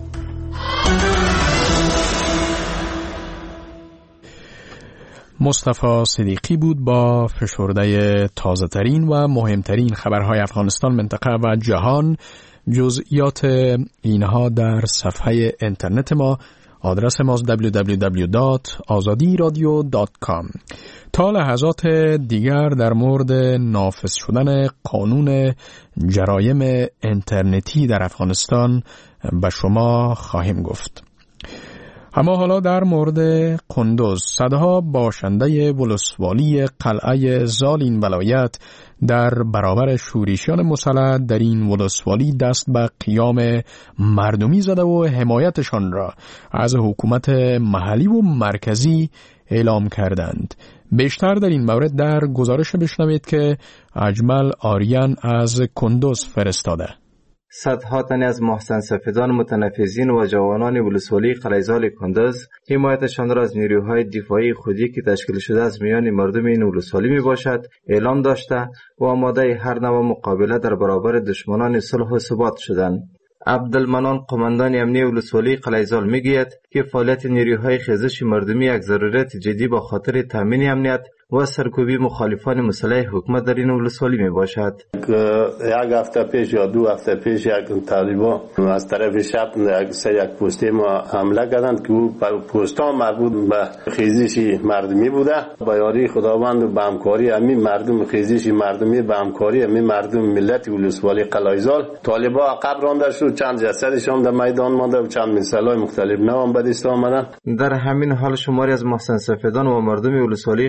Speaker 2: مصطفی صدیقی بود با فشرده تازه ترین و مهمترین خبرهای افغانستان، منطقه و جهان. جزئیات اینها در صفحه اینترنت ما، آدرس ما دبلیو دبلیو دبلیو دات آزادی رادیو دات کام. تا لحظات دیگر در مورد نافذ شدن قانون جرایم اینترنتی در افغانستان به شما خواهیم گفت. اما حالا در مورد کندوز، صدها باشنده ولسوالی قلعه زال این ولایت در برابر شورشیان مسلح در این ولسوالی دست به قیام مردمی زده و حمایتشان را از حکومت محلی و مرکزی اعلام کردند. بیشتر در این مورد در گزارش بشنوید که اجمل آریان از کندوز فرستاده.
Speaker 3: صدها تن از محسن سفیدان متنفذین و جوانان ولسوالی قلعه زال کندوز حمایتشان را از نیروهای دفاعی خودی که تشکیل شده از میان مردم این ولسوالی می باشد اعلام داشته و آماده هر نوع مقابله در برابر دشمنان صلح و ثبات شدند. عبدالمنان قماندان امنی ولسوالی قلعه زال میگوید که فعالیت نیروهای خیزش مردمی یک ضرورت جدی با خاطر تامین امنیت و سرکوبی مخالفان مسلح حکومت در این ولسوالی می باشد.
Speaker 22: یک هفته پیش یا دو هفته پیش یک طالبان از طرف شب یک سه یک پستی ما حمله کردند که او پستا مربوط به خیزش مردمی بوده. با یاری خداوند و به همکاری همین مردم خیزش مردمی، به همکاری همین مردم ملت ولسوالی قلعه زال، طالبان عقب رانده شد، چند جسدشان در میدان مانده و چند مثالای مختلف نام به دست آمدند.
Speaker 3: در همین حال شماری از محسن سفیدان و مردم ولسوالی قلعه زال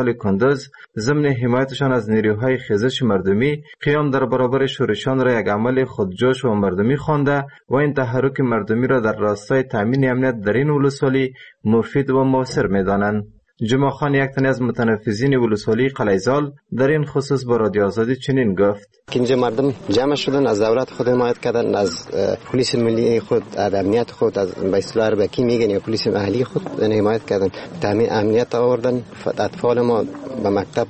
Speaker 3: ولسوالی کندز ضمن حمایتشان از نیروهای خیزش مردمی قیام در برابر شورشیان را یک عمل خودجوش و مردمی خوانده و این تحرک مردمی را در راستای تامین امنیت در این ولسوالی مفید و مؤثر می‌دانند. جمعه خان یک تن از متنفذین ولسوالی قلیزال در این خصوص با رادیو آزادی چنین گفت:
Speaker 5: اینجا مردم جمع شدن، از دولت خود حمایت کردن، از پلیس ملی خود، از امنیت خود، از به اصطلاح اربکی میگن یا پلیس محلی خود حمایت کردن، تامین امنیت آوردن. اطفال ما به مکتب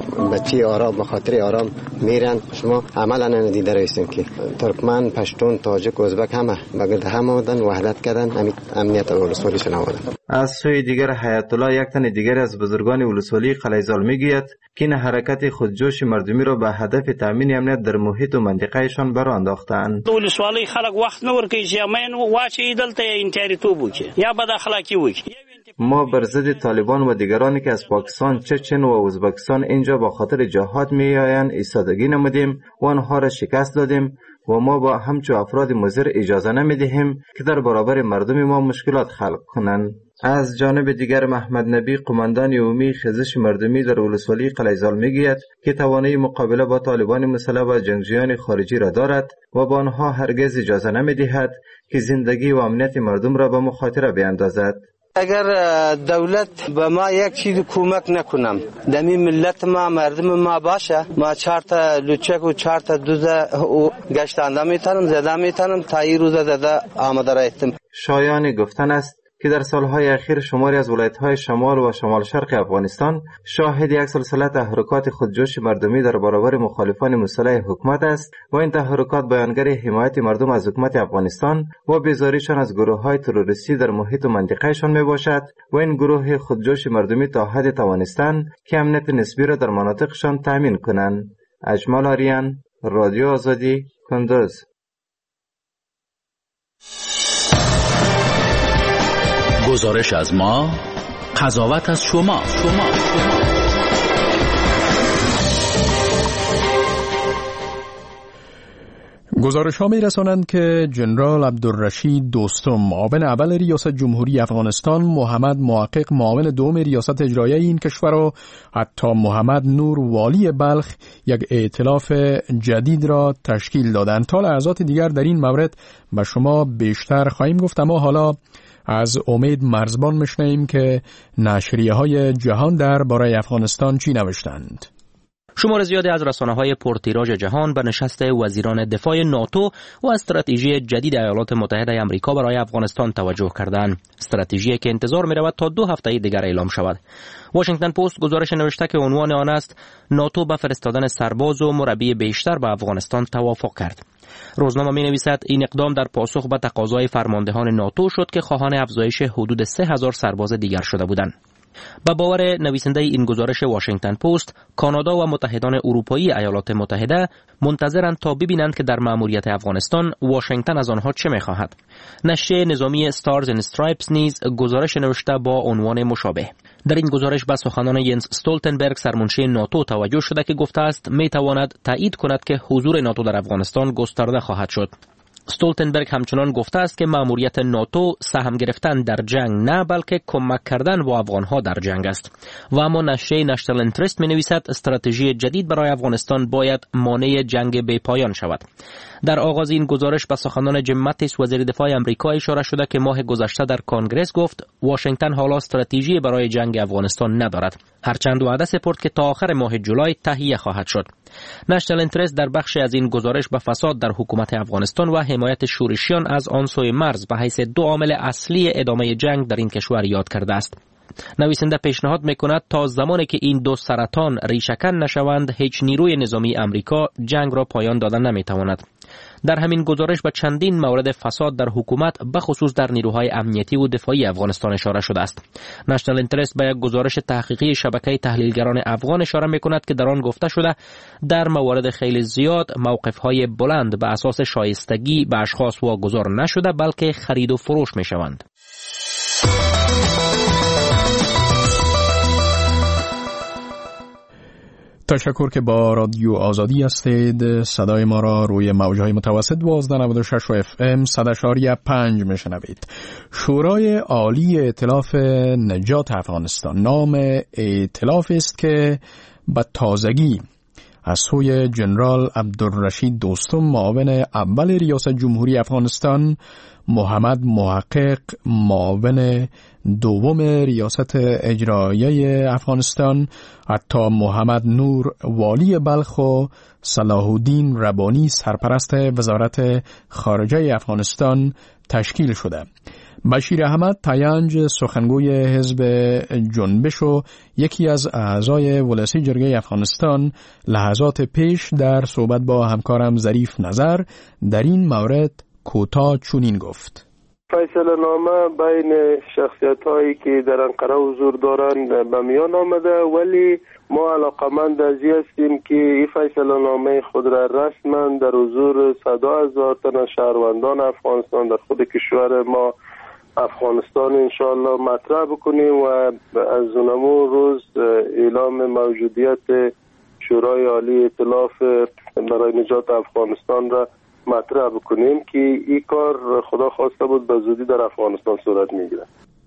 Speaker 5: بچی آرام به خاطر آرام میرن. شما عملا ندیده رسیدین که ترکمن، پشتون، تاجک، ازبک همه بغیر هم آوردن، وحدت کردن، امنیت ولسوالی شون آوردن.
Speaker 3: از سوی دیگر حیات الله یک تن دیگر از بزرگان ولسوالی قلیزال میگوید که این حرکت خودجوش مردمی را به هدف تامین امنیت در محیط و منطقهشان برانداختند.
Speaker 9: ولسوالی خلک وخت نه ورکوي چې امین واچي دلته انکاری توب وکړي یا بد اخلاقی وکړي.
Speaker 3: ما بر ضد طالبان و دیگرانی که از پاکستان، چچن و ازبکستان اینجا با خاطر جهاد میآیند ایستادگی نمودیم و آنها را شکست دادیم و ما با همچو افراد مضر اجازه نمیدهیم که در برابر مردم ما مشکلات خلق کنند. از جانب دیگر محمد نبی قماندان عمومی خیزش مردمی در ولسوالی قلیزال میگوید که توانایی مقابله با طالبان مسلح و جنگجویان خارجی را دارد و با آنها هرگز اجازه نمیدهد که زندگی و امنیت مردم را به مخاطره بیاندازد.
Speaker 23: اگر دولت به ما یک چیز کمک نکنم، دمی ملت ما، مردم ما باشه، ما چهار تا لوچک و چهار تا دوزه گشتنده میتونم، زده میتونم، تا این روزه زده آمده رایتم.
Speaker 3: شایان گفتن است که در سالهای اخیر شماری از ولایت‌های شمال و شمال شرق افغانستان شاهد یک سلسله تحرکات خودجوش مردمی در برابر مخالفان مسلح حکومت است و این تحرکات بیانگر حمایت مردم از حکومت افغانستان و بیزاریشان از گروه‌های تروریستی در محیط و منطقهشان میباشد و این گروه خودجوش مردمی تا حد توانستند که امنیت نسبی را در مناطقشان تامین کنند. اجمال آریان، رادیو آزادی، کندز.
Speaker 1: گزارش از ما، قضاوت از شما. شما.
Speaker 2: گزارش ها می رسانند که جنرال عبدالرشید دوستم، معاون اول ریاست جمهوری افغانستان، محمد محقق، معاون دوم ریاست اجرایی این کشور و حتی محمد نور والی بلخ یک ائتلاف جدید را تشکیل دادند. تا لحظات دیگر در این مورد به شما بیشتر خواهیم گفت، اما حالا از امید مرزبان میشنویم که نشریه های جهان در باره افغانستان چی نوشتند.
Speaker 8: شمار زیادی از رسانه‌های پرتیراژ جهان به نشست وزیران دفاع ناتو و استراتژی جدید ایالات متحده آمریکا برای افغانستان توجه کردند. استراتژی که انتظار می‌رود تا دو هفته دیگر اعلام شود. واشنگتن پست گزارش نوشته که عنوان آن است: ناتو با فرستادن سرباز و مربی بیشتر به افغانستان توافق کرد. روزنامه می‌نویسد این اقدام در پاسخ به تقاضای فرماندهان ناتو شد که خواهان افزایش حدود سه هزار سرباز دیگر شده بودند. با باور نویسنده این گزارش واشنگتن پست، کانادا و متحدان اروپایی ایالات متحده منتظرند تا ببینند که در مأموریت افغانستان واشنگتن از آنها چه می‌خواهد. نشریه نظامی استارز اند استرایپس نیز گزارش نوشته با عنوان مشابه. در این گزارش به سخنان ینس استولتنبرگ سرمنشی ناتو توجه شده که گفته است می‌تواند تایید کند که حضور ناتو در افغانستان گسترده خواهد شد. استولتنبرگ همچنان گفته است که مأموریت ناتو سهم گرفتن در جنگ نه بلکه کمک کردن با افغانها در جنگ است. و اما نشریه نشنال انترست می نویسد استراتژی جدید برای افغانستان باید مانع جنگ بی پایان شود. در آغاز این گزارش به سخنان جیم ماتیس وزیر دفاع آمریکا اشاره شده که ماه گذشته در کنگره گفت واشنگتن حالا استراتژی برای جنگ افغانستان ندارد، هرچند وعده سپرد که تا آخر ماه جولای تهیه خواهد شد. نشنال انترست در بخش از این گزارش به فساد در حکومت افغانستان و حمایت شورشیان از آن سوی مرز به حیث دو عامل اصلی ادامه جنگ در این کشور یاد کرده است. نویسنده پیشنهاد میکند تا زمانی که این دو سرطان ریشه‌کن نشوند هیچ نیروی نظامی آمریکا جنگ را پایان دادن نمیتواند. در همین گزارش به چندین مورد فساد در حکومت به خصوص در نیروهای امنیتی و دفاعی افغانستان اشاره شده است. نشنال انترست به یک گزارش تحقیقی شبکه تحلیلگران افغان اشاره میکند که در آن گفته شده در موارد خیلی زیاد موقف‌های بلند به اساس شایستگی به اشخاص واگذار نشده بلکه خرید و فروش میشوند.
Speaker 2: تشکر که با رادیو آزادی هستید. صدای ما را روی موجهای متوسط دوازده نود و شش و اف ام صد اشاریه پنج میشنوید. شورای عالی ائتلاف نجات افغانستان نام ائتلاف است که به تازگی از سوی جنرال عبدالرشید دوستم معاون اول ریاست جمهوری افغانستان، محمد محقق معاون دوم ریاست اجرایه افغانستان، حتی محمد نور والی بلخ و صلاح الدین ربانی سرپرست وزارت خارجه افغانستان تشکیل شده. بشیر احمد تاینج سخنگوی حزب جنبش و یکی از اعضای ولسی جرگه افغانستان لحظات پیش در صحبت با همکارم ظریف نظر در این مورد کوتاه چنین گفت:
Speaker 4: فیصله نامه بین شخصیت هایی که در انقره حضور دارند به میان آمده، ولی ما علاقمند از این هستیم که این فیصله نامه خود را رسما در حضور صدا هزار تن شهروندان افغانستان در خود کشور ما افغانستان انشاءالله مطرح بکنیم و از اونمون روز اعلام موجودیت شورای عالی ائتلاف برای نجات افغانستان را مطرح بکنیم که این کار خدا خواسته بود به زودی در افغانستان صورت میگیره.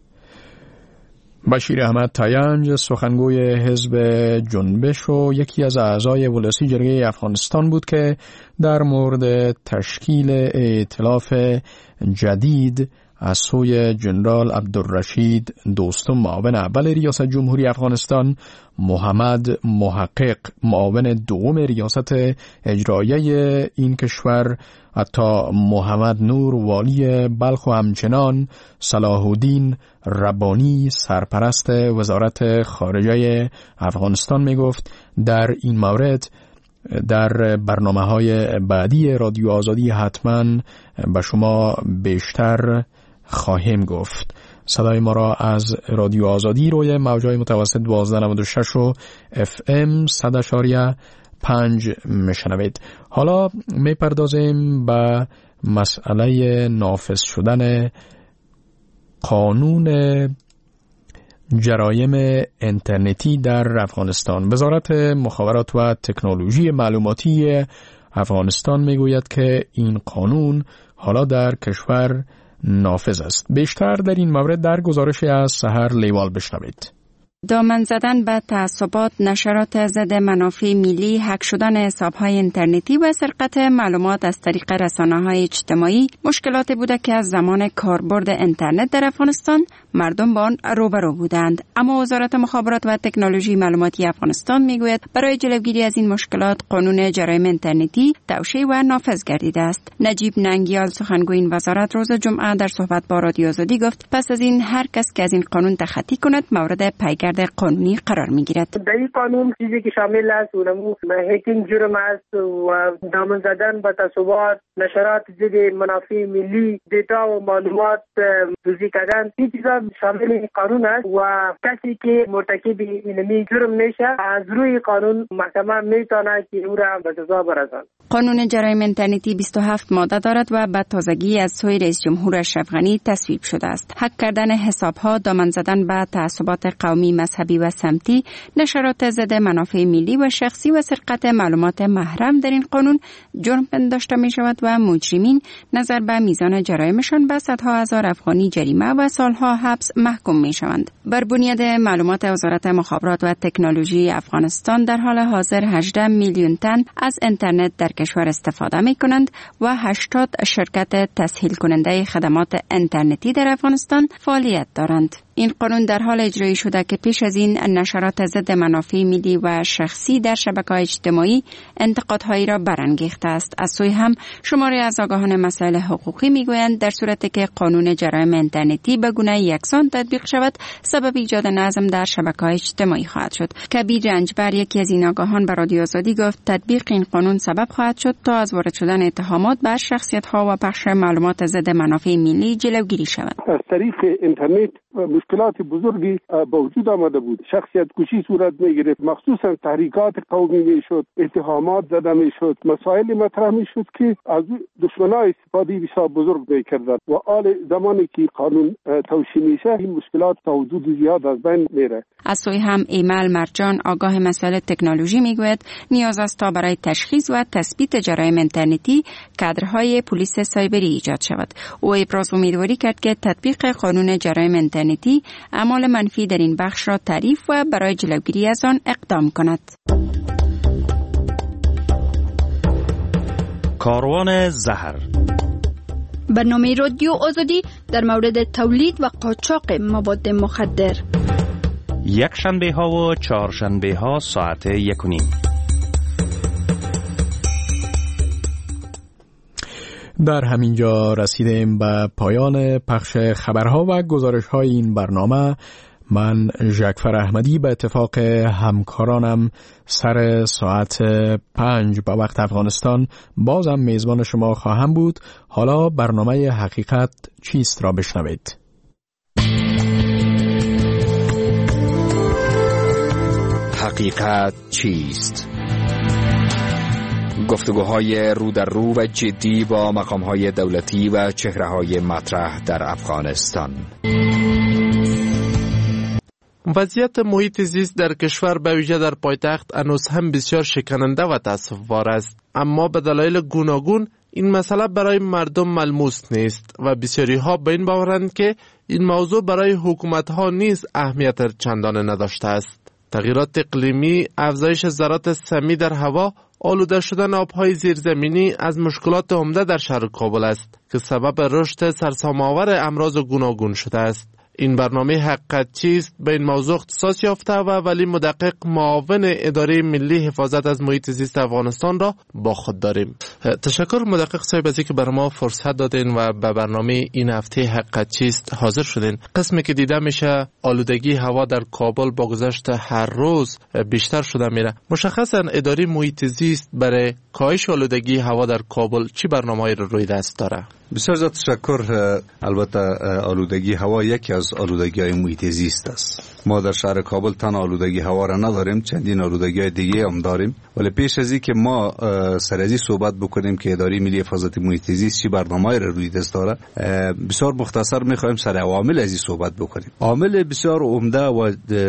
Speaker 2: بشیر احمد تاینج سخنگوی حزب جنبش و یکی از اعضای ولسی جرگه افغانستان بود که در مورد تشکیل ائتلاف جدید از سوی جنرال عبدالرشید دوستم معاون اول ریاست جمهوری افغانستان، محمد محقق معاون دوم ریاست اجرایه این کشور، حتی محمد نور والی بلخ و همچنان صلاح الدین ربانی سرپرست وزارت خارجه افغانستان می گفت در این مورد در برنامه‌های بعدی رادیو آزادی حتما به شما بیشتر خواهیم گفت. صدای ما را از رادیو آزادی روی موجهای متوسط دوازده نود و شش و اف ام صد اشاریه پنج میشنوید. حالا میپردازیم به مسئله نافذ شدن قانون جرایم اینترنتی در افغانستان. وزارت مخابرات و تکنولوژی معلوماتی افغانستان میگوید که این قانون حالا در کشور نافذ است. بیشتر در این مورد در گزارشی از سحر لیوال بشنوید.
Speaker 6: دامن زدن به تعصبات، نشرات ضد منافع ملی، هک شدن حساب‌های اینترنتی و سرقت معلومات از طریق رسانه‌های اجتماعی مشکلاتی بوده که از زمان کاربرد اینترنت در افغانستان مردم با آن روبرو بودند. اما وزارت مخابرات و تکنولوژی معلوماتی افغانستان میگوید برای جلوگیری از این مشکلات قانون جرایم اینترنتی توشیح و نافذ گردیده است. نجیب ننگیال سخنگوی این وزارت روز جمعه در صحبت با رادیو آزادی گفت پس از این هر کس که از این قانون تخطی کند مورد پیگرد قانونی قرار میگیرد.
Speaker 10: در این قانون چیزی که شامل است اونمو هکینگ جرم است و دامن زدن به تعصبات، نشرات ضد منافع ملی، دیتا و معلومات دزدی کردن، این چیزا شامل این قانون است و کسی که مرتکب این جرم میشه از روی قانون محکمه میتونه که او را به سزا برساند.
Speaker 6: قانون جرایم اینترنتی بیست و هفت ماده دارد و به تازگی از سوی رئیس جمهور اشرف غنی تصویب شده است. هک کردن حساب‌ها، دامن زدن به تعصبات قومی، مذهبی و سمتی، نشرات ضد منافع ملی و شخصی و سرقت معلومات محرم در این قانون جرم پنداشته می شود و مجرمین نظر به میزان جرایمشان به صدها هزار افغانی جریمه و سالها حبس محکوم می شوند. بر بنیاد معلومات وزارت مخابرات و تکنولوژی افغانستان در حال حاضر هجده میلیون تن از اینترنت در کشور استفاده می کنند و هشتاد شرکت تسهیل کننده خدمات اینترنتی در افغانستان فعالیت دارند. این قانون در حال اجرایی شده که پیش از این نشرات ضد منافع ملی و شخصی در شبکه‌های اجتماعی انتقادهایی را برانگیخته است. از سوی هم شماری از آگاهان مسائل حقوقی میگویند در صورتی که قانون جرایم اینترنتی به گونه یکسان تطبیق شود سبب ایجاد نظم در شبکه‌های اجتماعی خواهد شد. کبیر رنجبر یکی از این آگاهان به رادیو آزادی گفت تطبیق این قانون سبب خواهد شد تا از وارد شدن اتهامات بر شخصیت‌ها و پخش معلومات ضد منافع ملی جلوگیری شود.
Speaker 24: از طریق اینترنت
Speaker 12: مشکلات بزرگی به وجود آمده بود. شخصیت کشی صورت میگرفت، مخصوصا تحریکات قومی میشد، اتهامات زده میشد، مسائل مطرح میشد که از دشمنان استفاده بسیار بزرگ میکردند و آل زمانی که قانون توشیح میشه این مشکلات تا حدود زیاد از بین میره.
Speaker 6: از سوی هم ایمل مرجان آگاه مسائل تکنولوژی میگوید نیاز است تا برای تشخیص و تثبیت جرایم اینترنتی کادرهای پلیس سایبری ایجاد شود. او ابراز امیدواری کرد که تطبیق قانون جرایم اینترنتی اعمال منفی در این بخش را تعریف و برای جلوگیری از آن اقدام کند.
Speaker 8: کاروان زهر،
Speaker 7: برنامه رادیو آزادی در مورد تولید و قاچاق مواد مخدر،
Speaker 8: یک شنبه ها و چهار شنبه ها ساعت یک و نیم.
Speaker 2: در همینجا رسیدیم به پایان پخش خبرها و گزارش های این برنامه. من ژکفر احمدی به اتفاق همکارانم سر ساعت پنج به وقت افغانستان بازم میزبان شما خواهم بود. حالا برنامه حقیقت چیست را بشنوید.
Speaker 13: حقیقت چیست؟ گفتگوهای رو در رو و جدی با مقامهای دولتی و چهره‌های مطرح در افغانستان.
Speaker 14: وضعیت محیط زیست در کشور به ویژه در پایتخت هنوز هم بسیار شکننده و تأسف‌بار است، اما به دلایل گوناگون این مسئله برای مردم ملموس نیست و بسیاری ها به این باورند که این موضوع برای حکومت ها نیز اهمیت چندانه نداشته است. تغییرات اقلیمی، افزایش ذرات سمی در هوا، آلوده شدن آبهای زیرزمینی از مشکلات عمده در شهر کابل است که سبب رشد سرسام‌آور امراض گوناگون شده است. این برنامه حقیقت چیست به این موضوع اختصاص یافته و ولی مدقق معاون اداره ملی حفاظت از محیط زیست افغانستان را با خود داریم. تشکر مدقق صاحب از اینکه برای ما فرصت دادین و به برنامه این هفته حقیقت چیست حاضر شدین. قسمی که دیده میشه آلودگی هوا در کابل با گذشت هر روز بیشتر شده میره. مشخصا اداره محیط زیست برای کاهش آلودگی هوا در کابل چی برنامه‌ای رو روی دست داره؟
Speaker 24: بسیار زیاد تشکر. البته آلودگی هوا یکی از آلودگی های محیط زیست است. ما در شهر کابل تنها آلودگی هوا را نداریم، چندین آلودگی های دیگه هم داریم، ولی پیش از این که ما سر از این صحبت بکنیم که اداره ملی حفاظت محیط زیست چی برنامه‌ای را روی دست داره، بسیار مختصر می‌خوایم سر عوامل از این صحبت بکنیم. عامل بسیار عمده و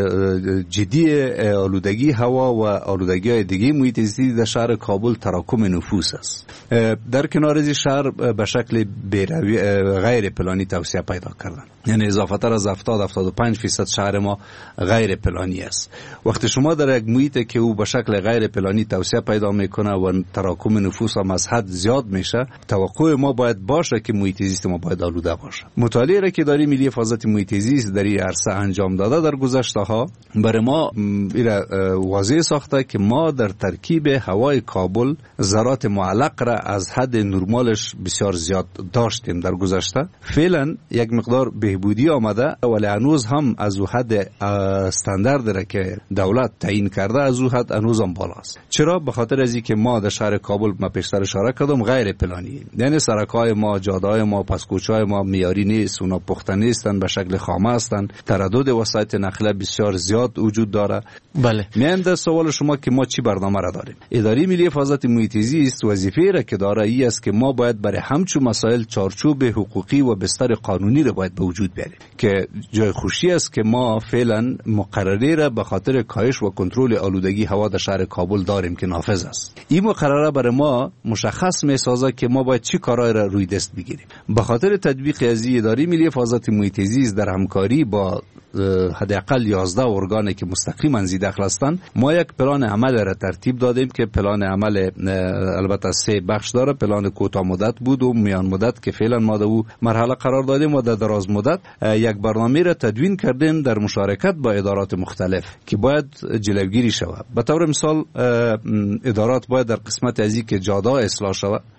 Speaker 24: جدی آلودگی هوا و آلودگی های دیگه محیط زیست در شهر کابل تراکم نفوس است. در کنار از شهر به شکل بیروی غیر پلانی توسعه پیدا کردن، یعنی اضافه تر از هفتاد تا هفتاد و پنج درصد شهر ما غیر پلانی است. وقتی شما در یک محیط که او به شکل غیر پلانی توسعه پیدا میکنه و تراکم نفوس هم از حد زیاد میشه، توقع ما باید باشه که محیط زیست ما باید آلوده باشه. مطالعه را که اداره ملی حفاظت محیط زیست در این عرصه انجام داده در گذشته ها برای ما ایره واضح ساخته که ما در ترکیب هوای کابل ذرات معلق را از حد نرمالش بسیار زیاد داشتیم در گذشته. فعلا یک مقدار بهبودی آمده ولی هنوز هم از او حد استاندارد را که دولت تعیین کرده از او حد هنوز هم بالاست. چرا؟ به خاطر از اینکه ما در شهر کابل ما پیشتر اشاره کردم غیر پلانی، یعنی سرک‌های ما، جاده‌های ما، پسکوچ‌های ما معیاری نیست، اونا پخته نیستن، به شکل خامه هستند، تردد وسایط نقلیه بسیار زیاد وجود داره.
Speaker 14: بله.
Speaker 24: میانده سوال شما که ما چی برنامه را داریم؟ اداره ملی حفاظت محیط زیست وظیفه را که داره ای است که ما باید برای همچون مسائل چارچوب حقوقی و بستر قانونی را باید به وجود بیاریم که جای خوشی است که ما فعلا مقرره را به خاطر کاهش و کنترل آلودگی هوا در شهر کابل داریم که نافذ است. این مقرره برای ما مشخص میسازه که ما باید چی کارهای را روی دست بگیریم. به خاطر تطبیق از اداره ملی حفاظت محیط زیست در همکاری با حداقل یازده ارگانی که مستقیما زی دخل هستند، ما یک پلان عمل را ترتیب دادیم که پلان عمل البته سه بخش داره. پلان کوتاه مدت بود و میان مدت که فعلا ما در او مرحله قرار دادیم و در دراز مدت یک برنامه را تدوین کردیم در مشارکت با ادارات مختلف که باید جلوگیری شود. به طور مثال ادارات باید در قسمت ازی که جاده اصلاح شود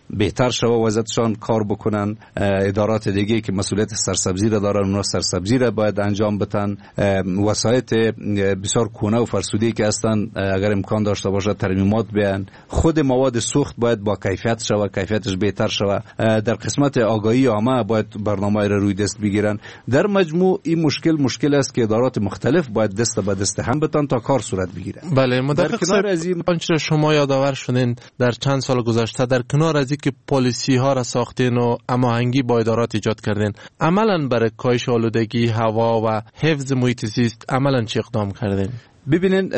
Speaker 24: بهتر شود وضعیتشان کار بکنن. ادارات دیگه که مسئولیت سرسبزی را دارن اونا سرسبزی را باید انجام بدن. وسایط بسیار کهنه و فرسوده که هستن اگر امکان داشته باشه ترمیمات بیان. خود مواد سوخت باید با کیفیت شود، کیفیتش بهتر شود. در قسمت آگاهی عامه باید برنامه را روی دست بگیرن. در مجموع این مشکل مشکل است که ادارات مختلف باید دست به دست هم بتن تا کار صورت بگیره.
Speaker 14: بله، مدقق صاحب آنچه شما یادآور شدین در چند سال گذشته در کنار از اینکه پالیسی ها را ساختین و هماهنگی با ادارات ایجاد کردین، عملاً برای کاهش آلودگی هوا و حفظ محیط زیست عملاً چه اقدام کردین؟
Speaker 24: ببینین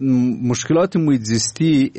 Speaker 24: مشکلات محیط زیستی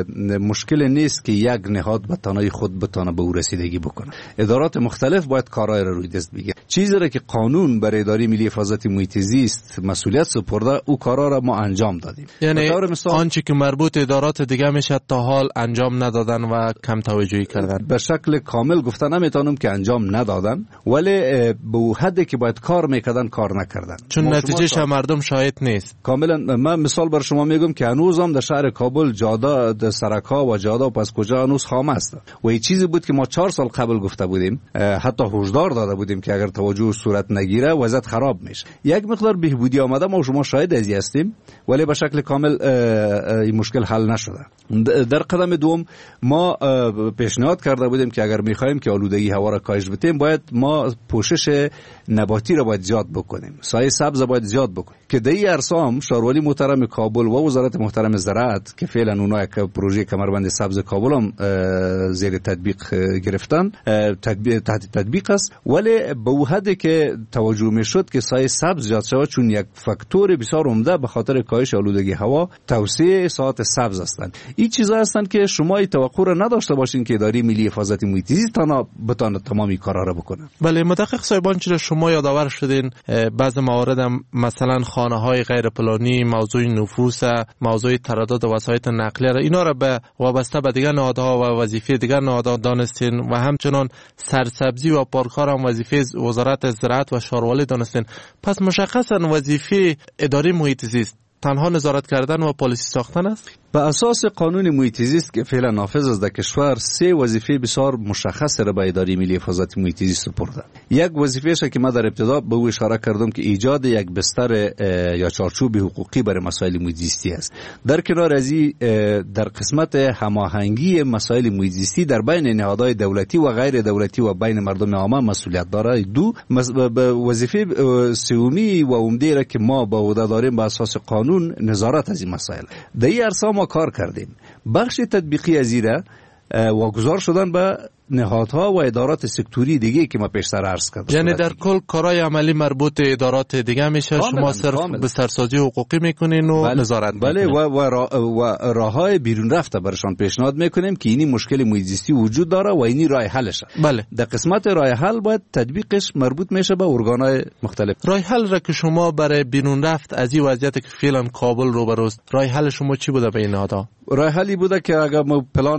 Speaker 24: مشکل نیست که یک نهاد به تنهایی خود بتونه به او رسیدگی بکنه. ادارات مختلف باید کارهای را روی دست بگیرن. چیزی را که قانون برای اداره ملی حفاظت محیط زیست مسئولیت سپرده او کارا را ما انجام دادیم.
Speaker 14: یعنی آنچه که مربوط ادارات دیگه میشه تا حال انجام ندادن و کم توجهی کردن.
Speaker 24: به شکل کامل گفته نمیتونم که انجام ندادن، ولی به او حدی که باید کار میکردن کار نکردن،
Speaker 14: چون نتیجهش مردم شاهد نیست.
Speaker 24: کاملا من مثال بر شما میگم که هنوز هم در شهر کابل جاده در سرکا و جاده و پس کجا هنوز خامه است و این چیزی بود که ما چهار سال قبل گفته بودیم، حتی هشدار داده بودیم که اگر توجه صورت نگیره وضعیت خراب میشه. یک مقدار بهبودی آمده، ما شما شاهد ازی هستیم، ولی به شکل کامل این مشکل حل نشده. در قدم دوم ما پیشنهاد کرده بودیم که اگر میخوایم که آلودگی هوا را کاهش بدیم باید ما پوشش نباتی را باید زیاد بکنیم، سایه سبز باید زیاد بکنیم که در این عرصه هم شارولی محترم کابل و وزارت محترم زراعت که فعلا اونا یک پروژه کمربند سبز کابل هم زیر تطبیق گرفتن، تطبیق تحت تطبیق است، ولی به اون حدی که توجه میشد که سایه سبز زیاد شود، چون یک فاکتور بسیار عمده به خاطر کاهش آلودگی هوا توسعه ساحات سبز هستند. این چیزا هستند که شما ای توقع را نداشته باشین که اداره ملی حفاظت محیط زیست تنها بتونه تمامی کارا را بکنه.
Speaker 14: بله، مدقق صاحبان چرا شما یادآور شدین بعض موارد مثلا خانه‌های غیر پلانی، موضوع نفوس، موضوع تردد وسایط نقلیه را اینا را به وابسته به دیگر نهادها و وظیفه دیگر نهادها دانستین و همچنان سرسبزی و پارکار هم وظیفه وزارت زراعت و شاروالی دانستین. پس مشخصا وظیفه اداره محیط زیست تنها نظارت کردن و پالیسی ساختن است؟
Speaker 24: به اساس قانون محیط زیست که فعلا نافذ است در کشور، سه وظیفه بسیار مشخص را به اداره ملی حفاظت محیط زیست سپرده. یک وظیفه که ما در ابتدا به او اشاره کردم که ایجاد یک بستر یا چارچوب حقوقی برای مسائل محیط زیستی است. در کنار از این در قسمت هماهنگی مسائل محیط زیستی در بین نهادهای دولتی و غیر دولتی و بین مردم عامه مسئولیت داره. دو وظیفه سومی و عمده را که ما به عهده داریم به اساس قانون نظارت از این مسائل. در این عرصه ما کار کردیم. بخش تطبیقی از این واگذار شدن به نهادها و ادارات سکتوری دیگه که ما پیشتر عرض کردم.
Speaker 14: یعنی در کل کارهای عملی مربوط ادارات دیگه میشه، شما صرف به سرسازی حقوقی میکنین و
Speaker 24: بله.
Speaker 14: نظارت
Speaker 24: بله و و, را و راههای بیرون رفته برشان پیشنهاد میکنیم که اینی مشکل محیط زیستی وجود داره و اینی راه حلشه.
Speaker 14: بله.
Speaker 24: در قسمت راه حل باید تطبیقش مربوط میشه به ارگانهای مختلف.
Speaker 14: راه حل را که شما برای بیرون رفت از این وضعیت که فعلا کابل روبروست، راه حل شما چی بوده به این نهادها؟
Speaker 24: راه حلی بوده که اگر ما پلان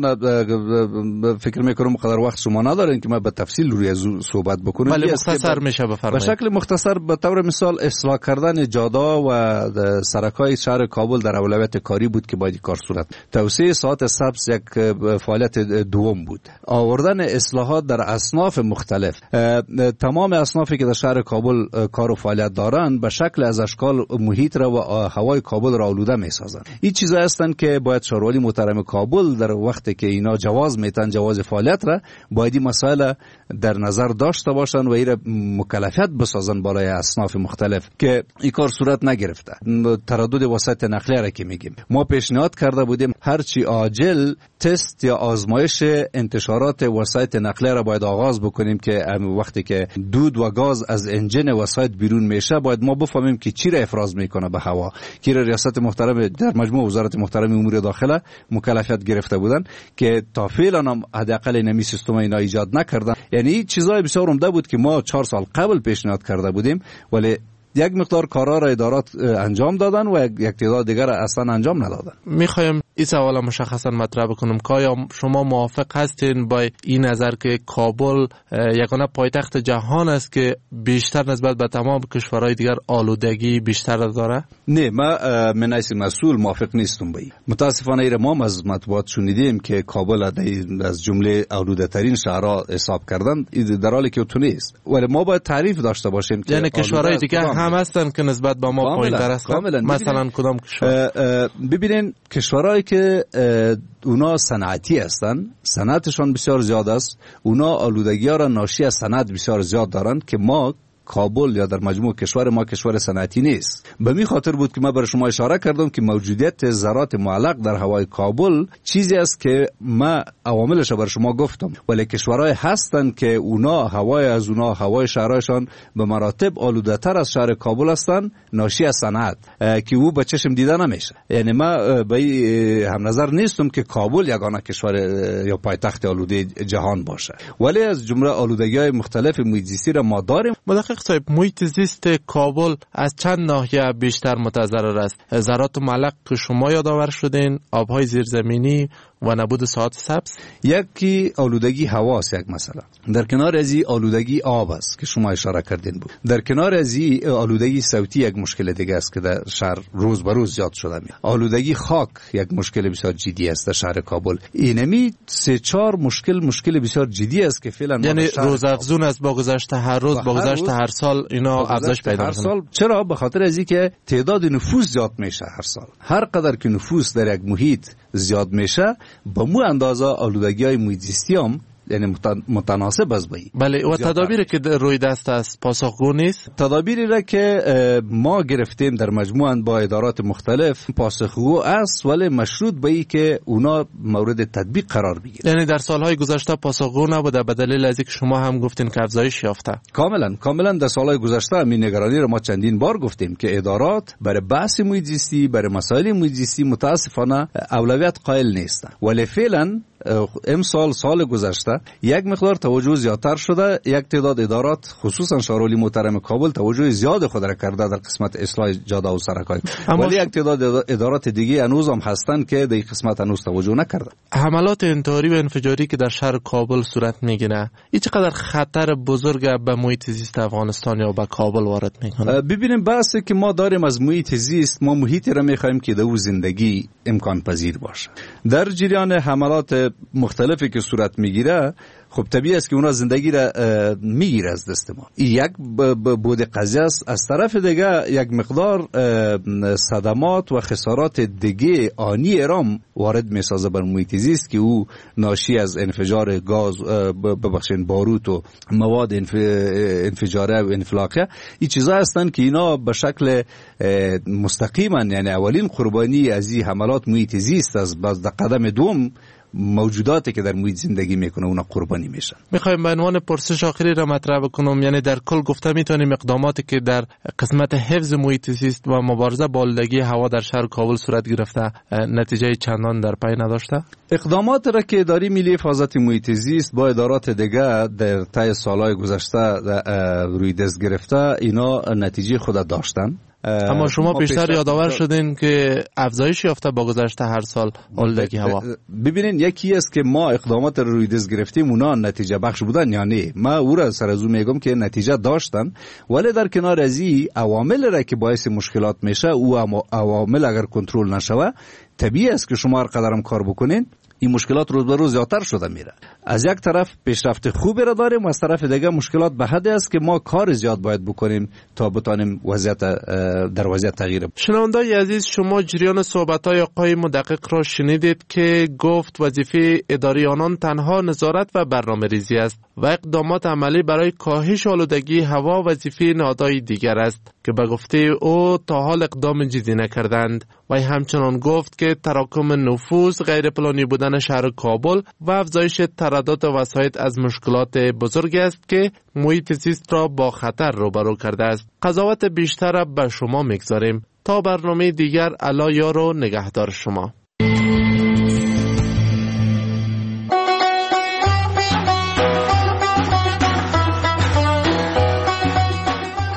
Speaker 24: فکر میکنم قدر وقت شما ندارین که ما به تفصیل روی از صحبت بکنیم.
Speaker 14: ولی مختصر میشه بفرمایید.
Speaker 24: به شکل مختصر به طور مثال اصلاح کردن جاده و سرکای شهر کابل در اولویت کاری بود که باید کار صورت. توسعه ساحات سبز یک فعالیت دوم بود. آوردن اصلاحات در اصناف مختلف. تمام اصنافی که در شهر کابل کار و فعالیت دارند به شکل از اشکال محیط را و هوای کابل را آلوده میسازند. این چیزا هستند که باید شاروالی محترم کابل در وقتی که اینا جواز میتن جواز فعالیت را باید این مسائل در نظر داشته باشن و این مکلفیت بسازن بالای اصناف مختلف که این کار صورت نگرفته. تردد وسایط نقلیه را که میگیم ما پیشنهاد کرده بودیم هرچی عاجل تست یا آزمایش انتشارات وسایط نقلیه را باید آغاز بکنیم که وقتی که دود و گاز از انجن وسایط بیرون میشه باید ما بفهمیم که چی را افراز میکنه به هوا. که ریاست محترم در مجموع وزارت محترم امور داخله مکلفیت گرفته بودن که تا فعلا هم حداقل نمی سیستم اینا ایجاد نکردن. یعنی چیزای بسیار عمده بود که ما چهار سال قبل پیشنهاد کرده بودیم ولی یک مقدار کارا را ادارات انجام دادن و یک تعداد دیگر اصلا انجام ندادن.
Speaker 14: میخوایم این سوال مشخصا مطرح بکنم که آیا شما موافق هستین با این نظر که کابل یگانه پایتخت جهان است که بیشتر نسبت به تمام کشورهای دیگر آلودگی بیشتر داره؟
Speaker 24: نه، ما من ایس مسئول موافق نیستم با این. متاسفانه ایره ما از مطبوعات شنیدیم که کابل از جمله آلوده ترین شهرها حساب کردن، در حالی که تو نیست. ولی ما باید تعریف داشته باشیم که
Speaker 14: یعنی کشورهای دیگه هم هستن که نسبت به ما پایین‌تر هستن. مثلا کدام کشور؟
Speaker 24: ببینین کشورهایی که اونا صنعتی هستن، صنعتشون بسیار زیاد است، اونا آلودگی ها را ناشی از صنعت بسیار زیاد دارن که ما کابل یا در مجموع کشور ما کشور صنعتی نیست. به می خاطر بود که ما برای شما اشاره کردم که موجودیت ذرات معلق در هوای کابل چیزی است که ما عواملش را برای شما گفتم، ولی کشورهای هستن که اونا هوای از اونا هوای شهرهایشان به مراتب آلوده تر از شهر کابل هستن، ناشی از صنعت که او به چشم دیده نمیشه. یعنی ما به هم نظر نیستم که کابل یگانه کشور یا پایتخت آلوده جهان باشه، ولی از جمله آلودگی‌های مختلف محیط زیستی را ما داریم.
Speaker 14: صاحب، محیط زیست کابل از چند ناحیه بیشتر متضرر است؟ ذرات معلق که شما یادآور شدین، آبهای زیرزمینی و نبود ساعات سبز؟
Speaker 24: یکی آلودگی هواست، یک مثلا. در کنار از این آلودگی آب است که شما اشاره کردین بود. در کنار از این آلودگی صوتی یک مشکل دیگه است که در شهر روز به روز زیاد شده. آلودگی خاک یک مشکل بسیار جدی است در شهر کابل. اینمی سه چهار مشکل مشکل بسیار جدی است که فعلا
Speaker 14: یعنی روزافزون است با گذشت هر روز با گذشت هر سال اینا افزایش پیدا
Speaker 24: می‌کنه. چرا؟ به خاطر از اینکه تعداد نفوس زیاد میشه هر سال. هر قدر که نفوس در یک محیط زیاد میشه با مو اندازه آلودگی‌های محیط زیستی هم یعنی متناسب است با این.
Speaker 14: بله، و تدابیری که روی دست است پاسخگو نیست.
Speaker 24: تدابیری را که ما گرفتیم در مجموعاً با ادارات مختلف پاسخگو است، ولی مشروط به این که اونا مورد تطبیق قرار بگیرن.
Speaker 14: یعنی در سالهای گذشته پاسخگو نبوده به دلیل از اینکه شما هم گفتین که افزایش یافته.
Speaker 24: کاملا کاملا در سالهای گذشته همین نگرانی را ما چندین بار گفتیم که ادارات برای بحث محیط زیستی، برای مسائل محیط زیستی متاسفانه اولویت قائل نیستن، ولی فعلا امسال سال گذشته یک مقدار توجه زیادتر شده. یک تعداد ادارات خصوصا شهرالعالی محترم کابل توجه زیاد خود را کرده در قسمت اصلاح جاده و سرک‌های، ولی یک تعداد ادارات دیگه هنوز هم هستند که در این قسمت هنوز توجه نکرده.
Speaker 14: حملات انتحاری و انفجاری که در شهر کابل صورت میگیره، این چقدر خطر بزرگ به محیط زیست افغانستان یا به کابل وارد میکنه؟
Speaker 24: ببینیم بحثی که ما داریم از محیط زیست، ما محیطی را میخوایم که در زندگی امکان پذیر باشه. در جریان حملات مختلفی که صورت میگیره، خب طبیعی است که اونا زندگی را میگیره از دست ما. یک بود قضیه است. از طرف دیگه یک مقدار صدمات و خسارات دیگه آنی ارام وارد میسازه بر محیط زیست که او ناشی از انفجار گاز، ببخشید باروت و مواد انفجاره و انفلاقه، این چیزا هستن که اینا به شکل مستقیما یعنی اولین قربانی از این حملات محیط زیست است. باز در قدم دوم موجوداتی که در محیط زندگی میکنه اونا قربانی میشن.
Speaker 14: میخوایم به عنوان پرسش آخری را مطرح بکنم، یعنی در کل گفته میتونیم اقداماتی که در قسمت حفظ محیط زیست و مبارزه با آلودگی هوا در شهر کابل صورت گرفته نتیجه چندان در پی نداشته؟
Speaker 24: اقدامات را که اداره ملی حفاظت محیط زیست با ادارات دیگه در طی سالهای گذشته روی دست گرفته، اینا نتیجه خود داشتن.
Speaker 14: اما شما پیشتر یادآور شدین که افزایش یافته با گذشت هر سال آلودگی هوا.
Speaker 24: ببینین یکی است که ما اقدامات رو روی دست گرفتیم اونا نتیجه بخش بودن یا نه. ما او را سر از او میگم که نتیجه داشتن، ولی در کنار از این عوامل را که باعث مشکلات میشه، او عوامل اگر کنترل نشوه طبیعی است که شما هر قدرم کار بکنین این مشکلات روز به روز زیادتر شده میره. از یک طرف پیشرفت خوبی را داریم و از طرف دیگه مشکلات به حدی است که ما کار زیاد باید بکنیم تا بتانیم وضعیت در وضعیت تغییر.
Speaker 14: شنوندای عزیز، شما جریان صحبت‌های آقای مدقق را شنیدید که گفت وظیفه اداری آنان تنها نظارت و برنامه‌ریزی است و اقدامات عملی برای کاهش آلودگی هوا وظیفه نهادهای دیگر است که به گفته او تا حال اقدام جدی نکردند. و همچنان گفت که تراکم نفوس، غیر پلانی بودن شهر کابل و افزایش تردد وسایط از مشکلات بزرگی است که محیط زیست را با خطر روبرو کرده است. قضاوت بیشتر به شما میگذاریم. تا برنامه دیگر، الا یار و نگهدار شما.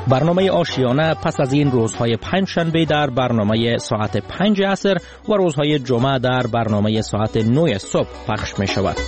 Speaker 8: برنامه آشیانه پس از این روزهای پنج شنبه در برنامه ساعت پنج عصر و روزهای جمعه در برنامه ساعت نه صبح پخش می شود.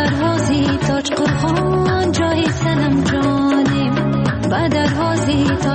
Speaker 11: تاج قرآن جای سنم جانم بدر وازی